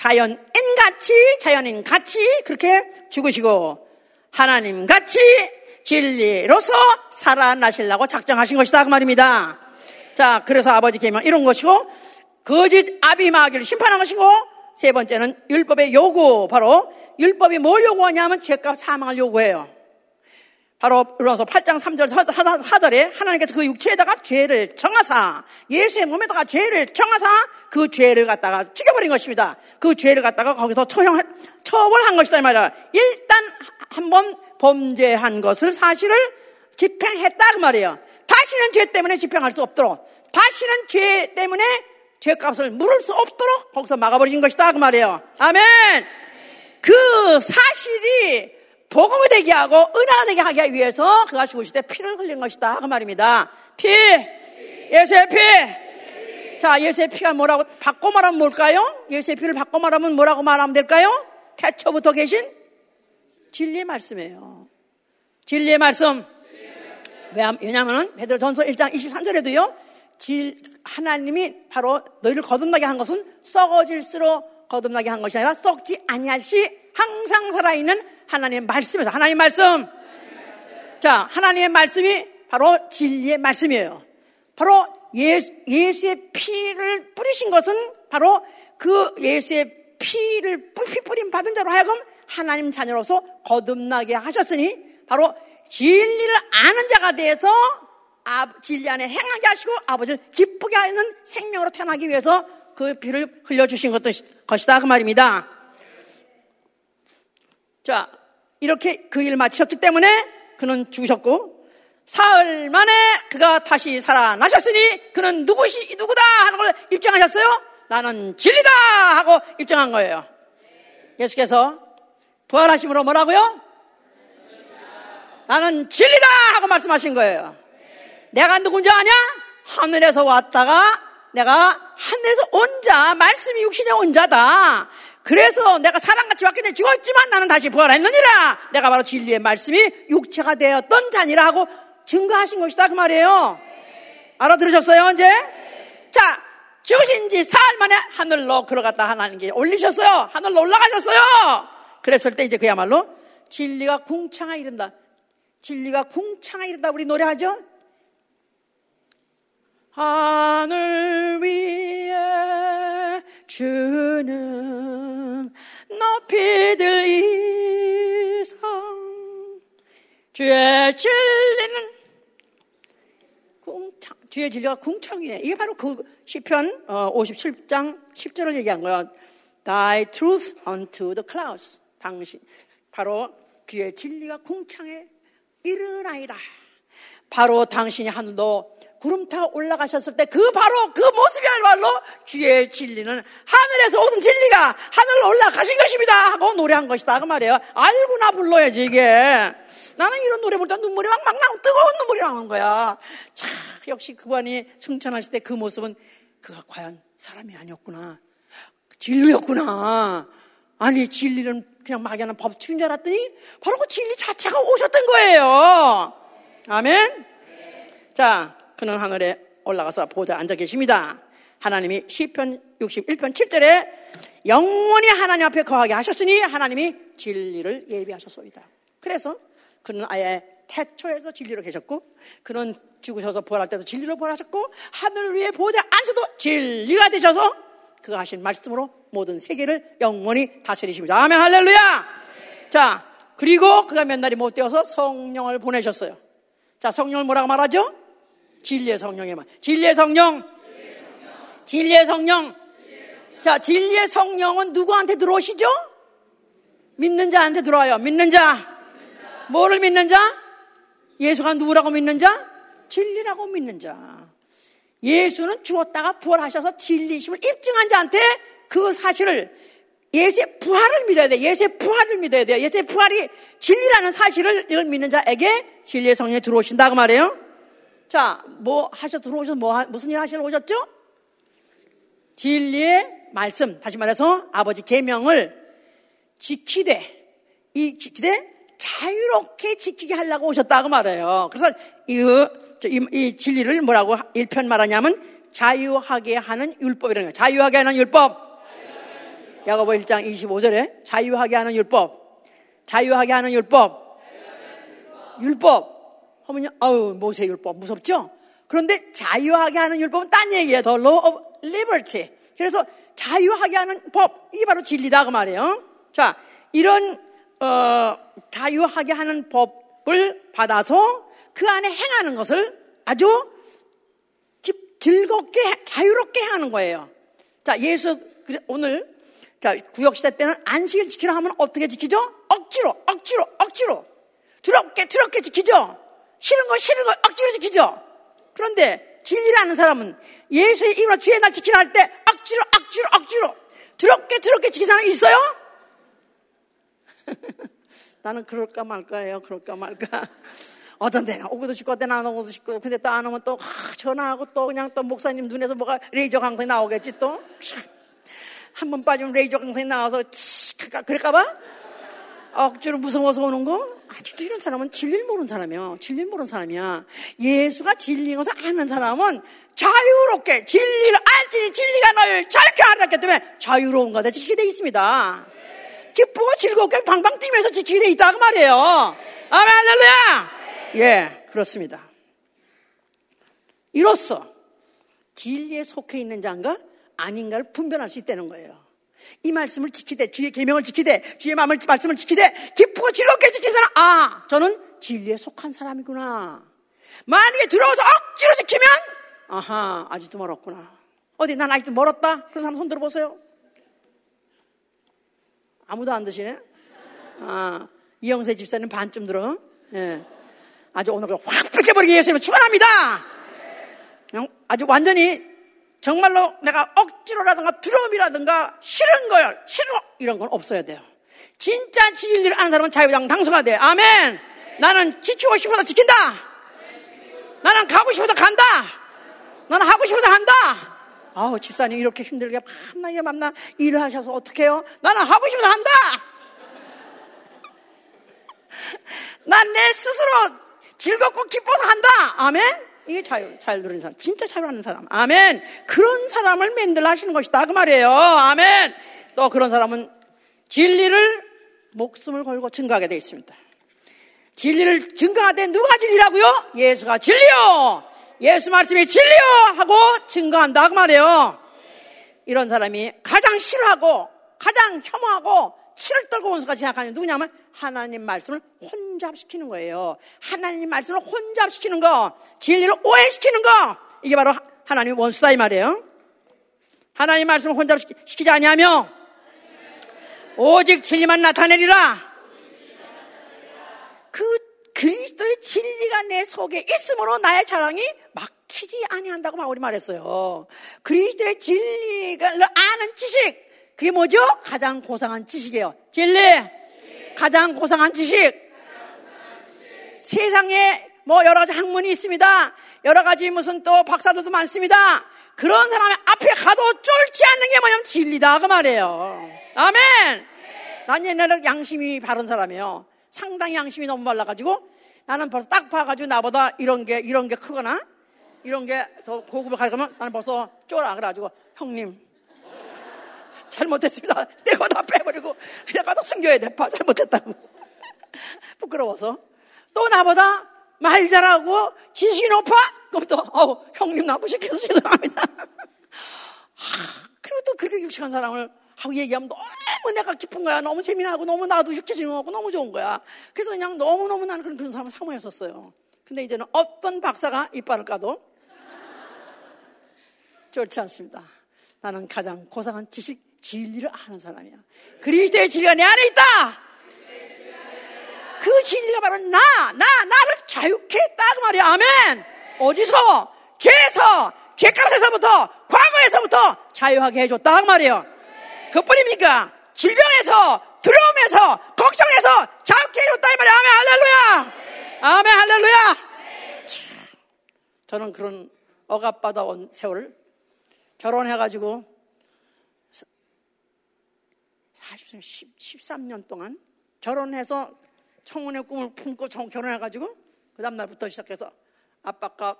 Speaker 1: 자연인같이 그렇게 죽으시고 하나님같이 진리로서 살아나시려고 작정하신 것이다 그 말입니다. 자, 그래서 아버지 계명 이런 것이고, 거짓 아비마귀를 심판한 것이고, 세 번째는 율법의 요구. 바로 율법이 뭘 요구하냐면 죄값 사망을 요구해요. 바로 로마서 8장 3절 4절에 하나님께서 그 육체에다가 죄를 정하사, 예수의 몸에다가 죄를 정하사 그 죄를 갖다가 죽여버린 것입니다. 그 죄를 갖다가 거기서 처벌한 것이다 이 말이야. 일단 한번 범죄한 것을 사실을 집행했다 그 말이에요. 다시는 죄 때문에 집행할 수 없도록, 다시는 죄 때문에 죄값을 물을 수 없도록 거기서 막아버린 것이다 그 말이에요. 아멘. 그 사실이 복음이 되게 하고 은혜가 되게 하기 위해서 그가 죽으실 때 피를 흘린 것이다 그 말입니다. 피, 예수의 피. 자, 예수의 피가 뭐라고 바꿔 말하면 뭘까요? 예수의 피를 바꿔 말하면 뭐라고 말하면 될까요? 태초부터 계신 진리의 말씀이에요. 진리의 말씀. 왜냐하면 베드로전서 1장 23절에도요 하나님이 바로 너희를 거듭나게 한 것은 썩어질수록 거듭나게 한 것이 아니라 썩지 아니할 시 항상 살아있는 하나님의 말씀에서 하나님의 말씀. 자, 하나님의 말씀이 바로 진리의 말씀이에요. 바로 예수의 피를 뿌리신 것은 바로 그 예수의 피 뿌림 받은 자로 하여금 하나님 자녀로서 거듭나게 하셨으니 바로 진리를 아는 자가 돼서 진리 안에 행하게 하시고 아버지를 기쁘게 하는 생명으로 태어나기 위해서 그 피를 흘려주신 것이다 그 말입니다. 자, 이렇게 그 일을 마치셨기 때문에 그는 죽으셨고 사흘 만에 그가 다시 살아나셨으니 그는 누구다 하는 걸 입증하셨어요. 나는 진리다 하고 입증한 거예요. 예수께서 부활하심으로 뭐라고요? 나는 진리다 하고 말씀하신 거예요. 내가 누군지 아냐? 하늘에서 왔다가 내가 하늘에서 온 자, 말씀이 육신에 온 자다. 그래서 내가 사람같이 왔기 때문에 죽었지만 나는 다시 부활했느니라. 내가 바로 진리의 말씀이 육체가 되었던 자니라 하고 증거하신 것이다 그 말이에요. 알아들으셨어요 이제? 자, 죽으신 지 사흘 만에 하늘로 걸어갔다 하나님께 올리셨어요. 하늘로 올라가셨어요. 그랬을 때 이제 그야말로 진리가 궁창하 이른다. 진리가 궁창하 이른다 우리 노래하죠? 하늘 위에 주는 높이 들 이상 주의 진리는 주의 진리가 궁창이에요. 이게 바로 그 시편 57장 10절을 얘기한 거예요. Thy truth unto the clouds. 당신 바로 주의 진리가 궁창에 이르나이다. 바로 당신이 하늘로 구름 타고 올라가셨을 때 바로 그 모습이야말로 주의 진리는 하늘에서 오는 진리가 하늘로 올라가신 것입니다 하고 노래한 것이다 그 말이에요. 알고나 불러야지 이게. 나는 이런 노래 볼 때 눈물이 막 나고 뜨거운 눈물이 나오는 거야. 참 역시 그분이 칭찬하실 때 그 모습은 그가 과연 사람이 아니었구나, 진리였구나. 아니 진리는 그냥 막연한 법칙인 줄 알았더니 바로 그 진리 자체가 오셨던 거예요. 아멘. 자, 그는 하늘에 올라가서 보좌에 앉아 계십니다. 하나님이 시편 61편 7절에 영원히 하나님 앞에 거하게 하셨으니 하나님이 진리를 예비하셨소이다. 그래서 그는 아예 태초에서 진리로 계셨고 그는 죽으셔서 부활할 때도 진리로 부활하셨고 하늘 위에 보좌에 앉아도 진리가 되셔서 그가 하신 말씀으로 모든 세계를 영원히 다스리십니다. 아멘 할렐루야. 자, 그리고 그가 몇 날이 못 되어서 성령을 보내셨어요. 자, 성령을 뭐라고 말하죠? 진리의 성령의 말. 진리의 성령. 진리의 성령. 자, 진리의 성령은 누구한테 들어오시죠? 믿는 자한테 들어와요. 믿는 자. 뭐를 믿는 자? 예수가 누구라고 믿는 자? 진리라고 믿는 자. 예수는 죽었다가 부활하셔서 진리심을 입증한 자한테 그 사실을 예수의 부활을 믿어야 돼. 예수의 부활을 믿어야 돼요. 예수의 부활이 진리라는 사실을 이걸 믿는 자에게 진리의 성령이 들어오신다고 말해요. 자, 들어오셔서 무슨 일 하시러 오셨죠? 진리의 말씀, 다시 말해서 아버지 계명을 지키되 자유롭게 지키게 하려고 오셨다고 말해요. 그래서 이 진리를 뭐라고 1편 말하냐면 자유하게 하는 율법이라는 거예요. 자유하게 하는 율법. 야고보 1장 25절에 자유하게 하는 율법. 자유하게 하는 율법. 율법. 하면요, 모세 율법 무섭죠? 그런데 자유하게 하는 율법은 딴 얘기예요. The law of liberty. 그래서 자유하게 하는 법, 이게 바로 진리다 그 말이에요. 자, 이런 자유하게 하는 법을 받아서 그 안에 행하는 것을 아주 즐겁게 자유롭게 하는 거예요. 자, 예수 오늘 자 구역시대 때는 안식일 지키라 하면 어떻게 지키죠? 억지로 두렵게 지키죠. 싫은 거 억지로 지키죠. 그런데 진리라는 사람은 예수의 이름으로 주의 날 지키라 할 때 억지로 두렵게 지키는 사람이 있어요? 나는 그럴까 말까예요. 어떤 데는 오고도 싶고 어떤 데는 안 오고도 싶고 근데 또 안 오면 또 전화하고 또 그냥 또 목사님 눈에서 뭐가 레이저 광선이 나오겠지 또 한 번 빠지면 레이저 광선이 나와서 그럴까 봐 억지로 무서워서 오는 거? 아직도 이런 사람은 진리를 모르는 사람이야. 진리를 모르는 사람이야. 예수가 진리인 것을 아는 사람은 자유롭게 진리를 알지니 진리가 너를 자유케 하였기 때문에 자유로운 것에 지키게 돼 있습니다. 기쁘고 즐겁게 방방 뛰면서 지키게 돼 있다 그 말이에요. 아멘 할렐루야. 예, 그렇습니다. 이로써 진리에 속해 있는 자인가 아닌가를 분별할 수 있다는 거예요. 이 말씀을 지키되 주의 계명을 지키되 주의 말씀을 지키되 기쁘고 즐겁게 지킨 사람, 아, 저는 진리에 속한 사람이구나. 만약에 들어와서 억지로 지키면 아하, 아직도 멀었구나. 어디 난 아직도 멀었다. 그런 사람 손 들어보세요. 아무도 안 드시네. 아, 이영세 집사님 반쯤 들어. 예. 아주 오늘 확 뺏겨버리게 예수님을 축원합니다. 그냥 아주 완전히 정말로 내가 억지로라든가 두려움이라든가 싫은 걸 싫어 이런 건 없어야 돼요. 진짜 진리를 아는 사람은 자유당당수가 돼. 아멘. 나는 지키고 싶어서 지킨다. 나는 가고 싶어서 간다. 나는 하고 싶어서 한다. 아우, 집사님 이렇게 힘들게 밤낮 일을 하셔서 어떡해요? 나는 하고 싶어서 한다. 난 내 스스로 즐겁고 기뻐서 한다. 아멘. 이게 잘 누리는 사람, 진짜 자유하는 사람. 아멘. 그런 사람을 만들어 하시는 것이다 그 말이에요. 아멘. 또 그런 사람은 진리를 목숨을 걸고 증거하게 되어 있습니다. 진리를 증거하되 누가 진리라고요? 예수가 진리요. 예수 말씀이 진리요 하고 증거한다 그 말이에요. 이런 사람이 가장 싫어하고 가장 혐오하고 치를 떨고 온 수까지 생각하는 누구냐면 하나님 말씀을 혼잡시키는 거예요. 하나님 말씀을 혼잡시키는 거, 진리를 오해시키는 거, 이게 바로 하나님의 원수다 이 말이에요. 하나님 말씀을 혼잡시키지 아니하며 오직 진리만 나타내리라. 그 그리스도의 진리가 내 속에 있으므로 나의 자랑이 막히지 아니한다고 바울이 말했어요. 그리스도의 진리를 아는 지식, 그게 뭐죠? 가장 고상한 지식이에요. 진리. 가장 고상한 지식. 세상에 뭐 여러 가지 학문이 있습니다. 여러 가지 무슨 또 박사들도 많습니다. 그런 사람의 앞에 가도 쫄지 않는 게 뭐냐면 진리다 그 말이에요. 아멘. 난 옛날에 양심이 바른 사람이에요. 상당히 양심이 너무 발라가지고 나는 벌써 딱 봐가지고 나보다 이런 게 크거나 이런 게 더 고급을 가져가면 나는 벌써 쫄아. 그래가지고 형님 잘못했습니다. 내가 다 빼버리고 내가 더 섬겨야 돼. 잘못했다고. 부끄러워서. 또 나보다 말 잘하고 지식이 높아? 그럼 또 형님 나쁘시켜서 죄송합니다. 그리고 또 그렇게 육식한 사람을 하고 얘기하면 너무 내가 기쁜 거야. 너무 재미나고 너무 나도 육체적인 거고 너무 좋은 거야. 그래서 그냥 너무너무 나는 그런 사람을 사모했었어요. 근데 이제는 어떤 박사가 이빨을 까도 좋지 않습니다. 나는 가장 고상한 지식, 진리를 아는 사람이야. 그리스도의 진리가 내 안에 있다. 그 진리가 바로 나를 자유케 했다 그 말이야. 아멘. 어디서? 죄에서, 죄값에서부터, 과거에서부터 자유하게 해줬다 그 말이에요. 그뿐입니까? 질병에서, 두려움에서, 걱정에서 자유케 해줬다 이 말이야. 아멘 할렐루야. 아멘 할렐루야. 저는 그런 억압받아온 세월을 결혼해가지고 13년 동안 결혼해서 청혼의 꿈을 품고 결혼해가지고 그 다음날부터 시작해서 아빠가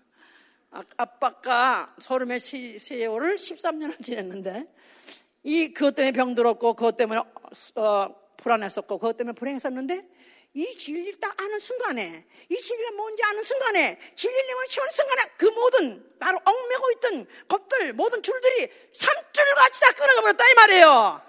Speaker 1: 서름의 세월을 13년을 지냈는데 그것 때문에 병들었고 그것 때문에 불안했었고 그것 때문에 불행했었는데 이 진리를 딱 아는 순간에 이 진리가 뭔지 아는 순간에 진리를 채우는 순간에 그 모든 나를 얽매고 있던 것들 모든 줄들이 삼줄같이 다 끊어버렸다 이 말이에요.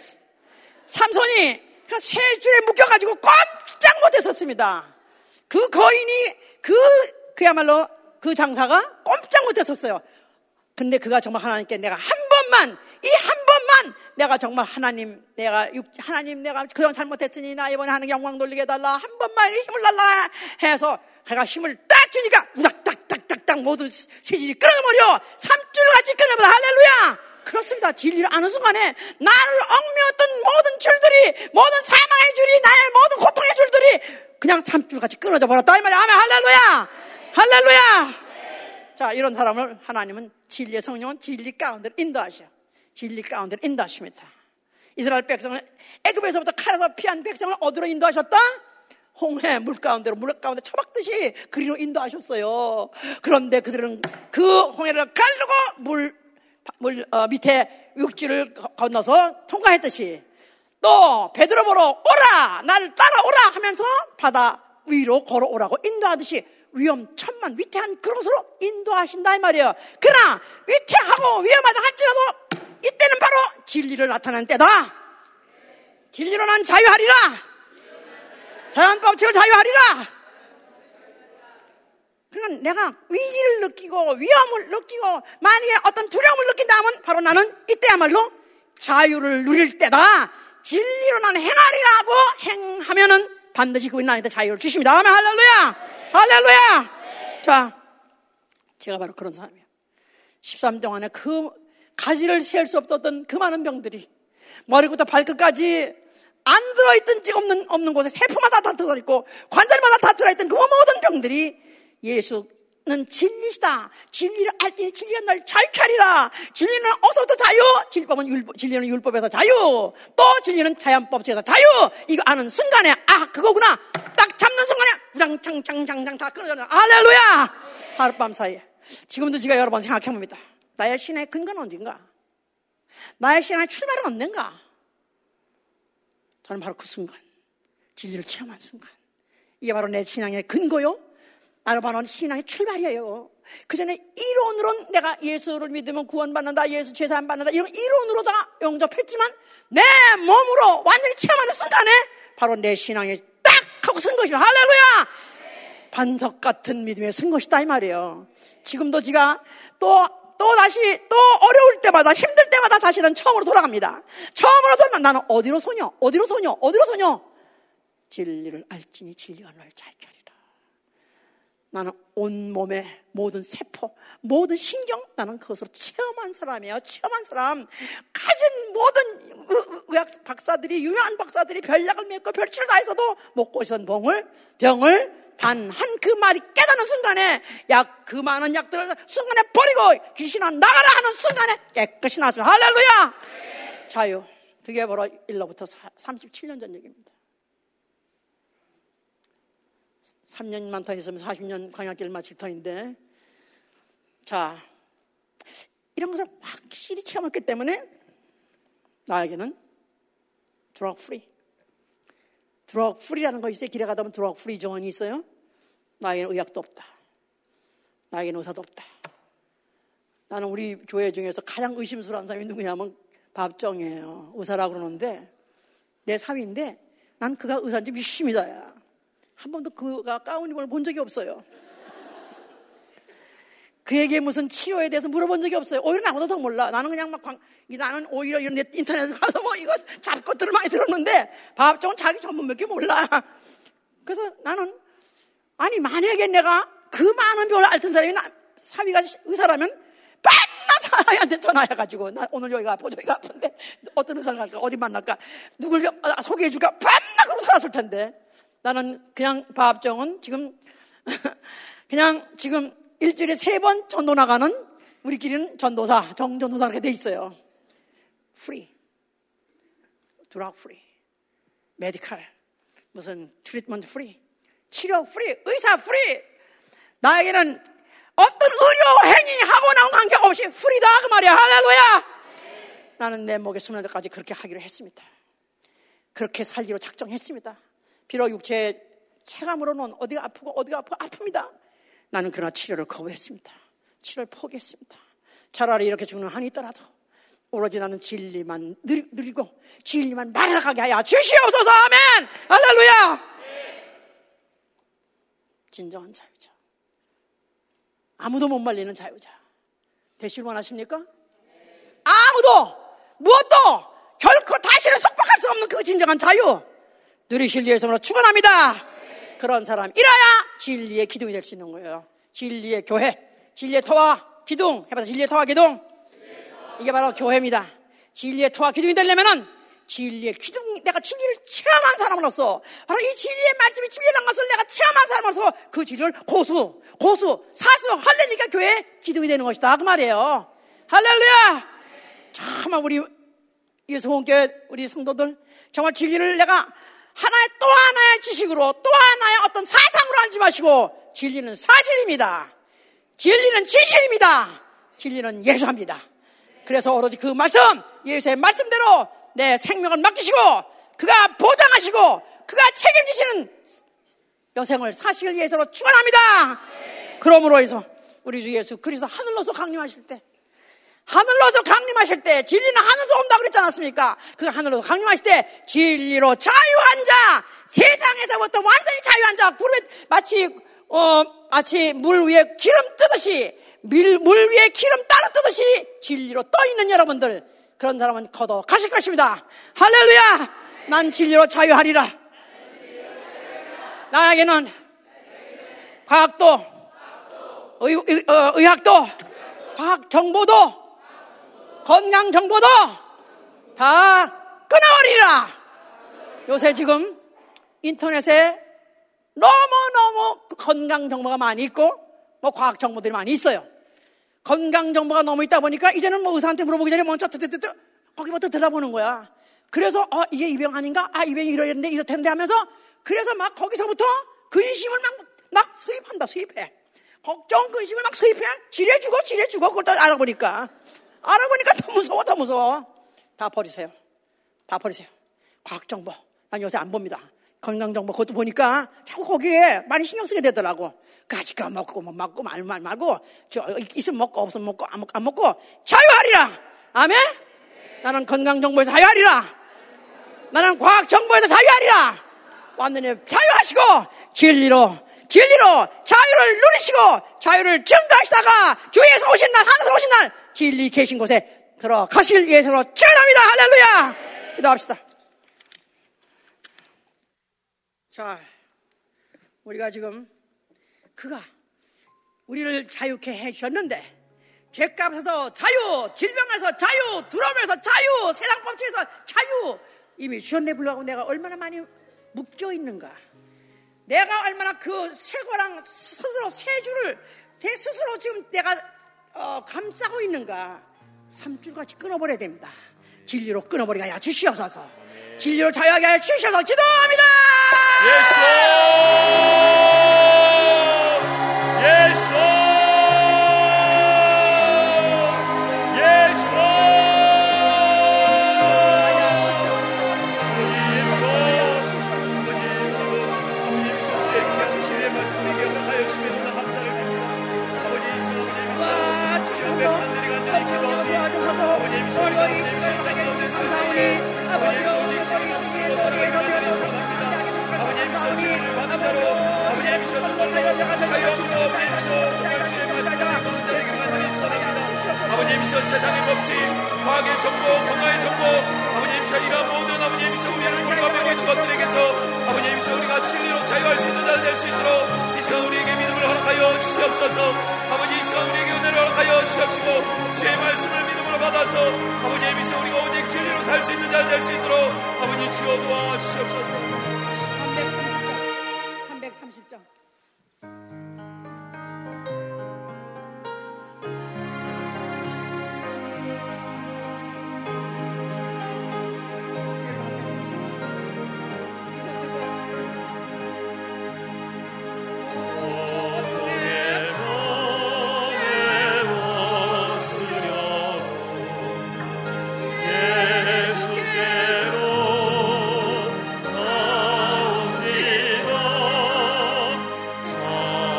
Speaker 1: 삼손이 그 세 줄에 묶여가지고 꼼짝 못했었습니다. 그 거인이 그야말로 그 장사가 꼼짝 못했었어요. 근데 그가 정말 하나님께 내가 한 번만 내가 정말 하나님 내가 그동안 잘못했으니 나 이번에 하는 영광 돌리게 해달라. 한 번만 힘을 달라 해서 내가 힘을 딱 주니까 우락딱딱딱딱 모든 세질이 끊어버려. 삼줄같이 끊어버려. 할렐루야. 그렇습니다. 진리를 아는 순간에 나를 얽매었던 모든 줄들이 모든 사망의 줄이 나의 모든 고통의 줄들이 그냥 삼줄같이 끊어져 버렸다 이 말이야. 아멘 할렐루야. 할렐루야. 자, 이런 사람을 하나님은 진리의 성령은 진리 가운데 인도하셔. 진리 가운데 인도하십니다. 이스라엘 백성을 애굽에서부터 칼에서 피한 백성을 어디로 인도하셨다? 홍해 물 가운데 처박듯이 그리로 인도하셨어요. 그런데 그들은 그 홍해를 가르고 물 밑에 육지를 건너서 통과했듯이 또 베드로 보러 오라, 나를 따라오라 하면서 바다 위로 걸어오라고 인도하듯이 위험천만 위태한 그곳으로 인도하신다 이 말이에요. 그러나 위태하고 위험하다 할지라도 이때는 바로 진리를 나타내는 때다. 진리로 난 자유하리라. 자연법칙을 자유하리라. 그러니까 내가 위기를 느끼고 위험을 느끼고 만약에 어떤 두려움을 느낀다면 바로 나는 이때야말로 자유를 누릴 때다. 진리로 나는 행하리라고 행하면은 반드시 그분이 나한테 자유를 주십니다. 아멘. 할렐루야. 할렐루야. 자, 제가 바로 그런 사람이에요. 13년 동안에 그 가지를 세울 수 없었던 그 많은 병들이 머리부터 발끝까지 안 들어있든지 없는 곳에 세포마다 다 들어있고 관절마다 다 들어있던 그 모든 병들이 예수는 진리시다. 진리를 알지니 진리가 날 자유케 하리라. 진리는 어서부터 자유. 진리는 율법에서 자유. 또 진리는 자연법칙에서 자유. 이거 아는 순간에 그거구나. 딱 잡는 순간에 우장창창창창 다 끊어져요. 할렐루야. 하룻밤 사이에. 지금도 제가 여러 번 생각해 봅니다. 나의 신의 근거는 언젠가? 나의 신의 출발은 언젠가? 저는 바로 그 순간, 진리를 체험한 순간, 이게 바로 내 신앙의 근거요. 나는 바로 신앙의 출발이에요. 그 전에 이론으로는 내가 예수를 믿으면 구원받는다, 예수 제사함 받는다, 이런 이론으로 다 영접했지만 내 몸으로 완전히 체험하는 순간에 바로 내 신앙이 딱 하고 선 것이다. 할렐루야. 반석 같은 믿음에 선 것이다 이 말이에요. 지금도 제가 또 다시 어려울 때마다 힘들 때마다 다시는 처음으로 돌아갑니다. 처음으로 돌아가. 나는 어디로 소녀? 진리를 알지니 진리가 널 자유케 하리라. 나는 온몸의 모든 세포, 모든 신경, 나는 그것으로 체험한 사람이에요. 체험한 사람. 가진 모든 의학 박사들이, 유명한 박사들이 별약을 맺고 별치를 다 했어도 못 고치던 병을 단 한 그 말이 깨닫는 순간에 그 많은 약들을 순간에 버리고 귀신아 나가라 하는 순간에 깨끗이 나왔습니다. 할렐루야. 자유. 그게 바로 1로부터 37년 전 얘기입니다. 3년만 더 있으면 40년 광야길 마칠 터인데, 자, 이런 것을 확실히 체험했기 때문에 나에게는 드러그 프리라는 거 있어요. 길에 가다 보면 드러그 프리 정원이 있어요. 나에게는 의학도 없다. 나에게는 의사도 없다. 나는 우리 교회 중에서 가장 의심스러운 사람이 누구냐면 밥정이에요. 의사라고 그러는데 내 사위인데 난 그가 의사인지 믿습니다. 한 번도 그가 가운 입을 본 적이 없어요. 그에게 무슨 치료에 대해서 물어본 적이 없어요. 오히려 나보다 더 몰라. 나는 그냥 나는 오히려 이런 인터넷에 가서 이거 잡것들을 많이 들었는데 밥정은 자기 전문밖에 몰라. 그래서 나는 만약에 내가 그 많은 병을 앓던 사람이 사위가 의사라면 맨날 사위한테 전화해가지고 나 오늘 여기가 아프고 저기가 아픈데 어떤 의사를 갈까, 어디 만날까, 누굴 소개해줄까, 맨날 그러고 살았을 텐데 나는 그냥 밥정은 지금 일주일에 3번 전도 나가는, 우리끼리는 전도사, 정전도사 이렇게 돼 있어요. 프리, 드러그 프리, 메디컬, 무슨 트리트먼트 프리, 치료 프리, 의사 프리. 나에게는 어떤 의료 행위하고 나온 관계없이 프리다 그 말이야. 할렐루야. 나는 내 목에 숨는 데까지 그렇게 하기로 했습니다. 그렇게 살기로 작정했습니다. 비록 육체의 체감으로는 어디가 아프고 아픕니다. 나는 그러나 치료를 거부했습니다. 치료를 포기했습니다. 차라리 이렇게 죽는 한이 있더라도 오로지 나는 진리만 누리고 진리만 말하게 하여 주시옵소서. 아멘. 할렐루야. 진정한 자유자, 아무도 못 말리는 자유자 되시길 원하십니까? 아무도 무엇도 결코 다시는 속박할 수 없는 그 진정한 자유 누리실 예수로 축원합니다. 그런 사람이라야 진리의 기둥이 될 수 있는 거예요. 진리의 교회, 진리의 터와 기둥 해봐서 진리의 터와 기둥. 이게 바로 교회입니다. 진리의 터와 기둥이 되려면은 진리의 기둥, 내가 진리를 체험한 사람으로서, 바로 이 진리의 말씀이 진리라는 것을 내가 체험한 사람으로서 그 진리를 고수, 사수 하려니까 교회의 기둥이 되는 것이다 그 말이에요. 할렐루야. 참 우리 성교회 우리 성도들, 정말 진리를 내가 또 하나의 지식으로, 또 하나의 어떤 사상으로 알지 마시고, 진리는 사실입니다. 진리는 진실입니다. 진리는 예수입니다. 그래서 오로지 그 말씀, 예수의 말씀대로 내 생명을 맡기시고, 그가 보장하시고, 그가 책임지시는 여생을 사실 예수로 축원합니다. 그러므로 해서 우리 주 예수 그리스도 하늘로서 강림하실 때, 진리는 하늘에서 온다 그랬지 않았습니까? 그 하늘로서 강림하실 때 진리로 자유한 자, 세상에서부터 완전히 자유한 자, 마치 물 위에 기름 뜨듯이, 물 위에 기름 따로 뜨듯이 진리로 떠 있는 여러분들, 그런 사람은 거둬 가실 것입니다. 할렐루야! 난 진리로 자유하리라. 나에게는 과학도, 의학도, 과학 정보도, 건강 정보도 다 끊어버리라. 요새 지금 인터넷에 너무너무 건강 정보가 많이 있고, 과학 정보들이 많이 있어요. 건강 정보가 너무 있다 보니까 이제는 의사한테 물어보기 전에 먼저 거기부터 들어보는 거야. 그래서 이게 이 병 아닌가? 이 병이 이렇던데 하면서, 그래서 막 거기서부터 근심을 막 수입해. 걱정 근심을 막 수입해. 지레주고 그걸 또 알아보니까 더 무서워. 다 버리세요. 과학 정보 난 요새 안 봅니다. 건강 정보 그것도 보니까 자꾸 거기에 많이 신경 쓰게 되더라고. 까짓거 먹고 못 먹고 말고 있으면 먹고 없으면 먹고 안 먹고 자유하리라. 아멘. 나는 건강 정보에서 자유하리라. 나는 과학 정보에서 자유하리라. 완전히 자유하시고 진리로 자유를 누리시고 자유를 증가하시다가 주에서 오신 날, 하늘에서 오신 날 진리 계신 곳에 들어가실 예수로 축원합니다. 할렐루야. 기도합시다. 자, 우리가 지금 그가 우리를 자유케 해주셨는데, 죄값에서 자유, 질병에서 자유, 두려움에서 자유, 세상 법칙에서 자유 이미 주셨네. 불구하고 내가 얼마나 많이 묶여 있는가, 내가 얼마나 그 쇠고랑 스스로 쇠줄을 제 스스로 지금 내가 감싸고 있는가. 3줄같이 끊어버려야 됩니다. 진리로 끊어버리게 하여 주시옵소서. 진리로 자유하게 하여 주시옵소서. 기도합니다.
Speaker 2: 예수 아버지님이셔 세상의 법칙, 과학의 정보, 건강의 정보, 아버지님이셔 이러한 모든 아버지님이셔 우리를 몰아가고 있는 것들에게서 아버지님이셔 우리가 진리로 자유할 수 있는 자를 될 수 있도록 이 시간 우리에게 믿음을 허락하여 주시옵소서. 아버지 이 시간 우리에게 은혜를 허락하여 주시옵시고 주의 말씀을 믿음으로 받아서 아버지님이셔 우리가 오직 진리로 살 수 있는 자를 될 수 있도록 아버지 주여 도와주시옵소서.
Speaker 1: 330장.
Speaker 2: 예수께로 나옵니다.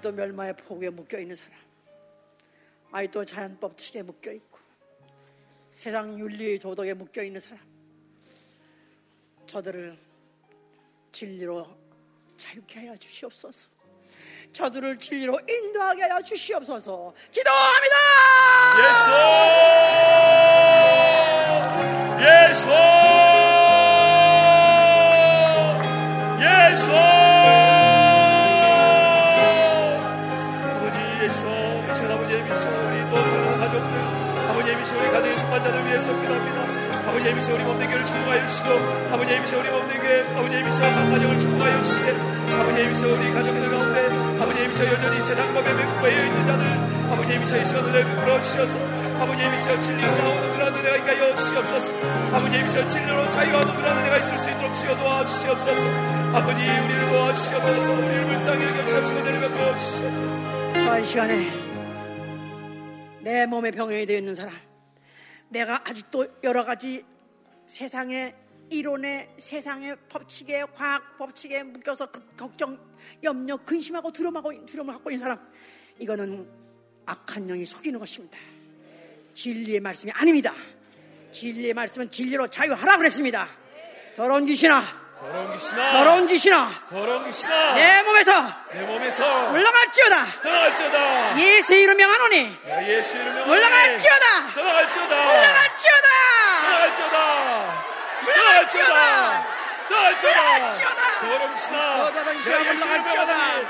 Speaker 1: 아직도 멸망의 포구에 묶여있는 사람, 아직도 자연법칙에 묶여있고 세상 윤리 도덕에 묶여있는 사람, 저들을 진리로 자유케 하여 주시옵소서. 저들을 진리로 인도하게 하여 주시옵소서. 기도합니다.
Speaker 2: 예수 아버지 예수, 이 시간 아버지 예미서 우리 또 사랑하는 가족들, 아버지 예미서 우리 가정에 속한 자들 위해서 기도합니다. 아버지 예미서 우리 몸된 교회를 축복하여 주시고, 아버지 예미서 우리 몸된 교회, 아버지 예미서 각 가정을 축복하여 주시되, 아버지 예미서 우리 가족들 가운데 아버지 예미서 여전히 세상 법에 매여 있는 자들, 아버지 예미서 이 시간 은혜를 베풀어 주셔서 아버지 예미서 진리로 나오는 그런 은혜가 있게 하여 주시옵소서. 아버지 예미서 진리로 자유하는 그런 은혜가 있을 수 있도록 주여 도와주시옵소서. 아버지 우리를 도와주시옵소서. 우리를 불쌍히 여기시옵시고 은혜를 베풀어 주시옵소서.
Speaker 1: 자, 이 시간에 내 몸에 병이 되어 있는 사람, 내가 아직도 여러 가지 세상의 이론에, 세상의 법칙에, 과학 법칙에 묶여서 걱정, 염려, 근심하고 두려움을 갖고 있는 사람, 이거는 악한 영이 속이는 것입니다. 진리의 말씀이 아닙니다. 진리의 말씀은 진리로 자유하라 그랬습니다. 더러운 귀신아, 내 몸에서 올라갈지어다. 예수 이름 명하노니 올라갈지어다.
Speaker 2: 더러운 귀신아, 야 예수 이름 명하노니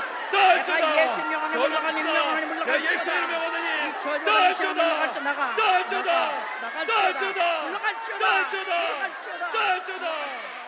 Speaker 2: 떠날지어다.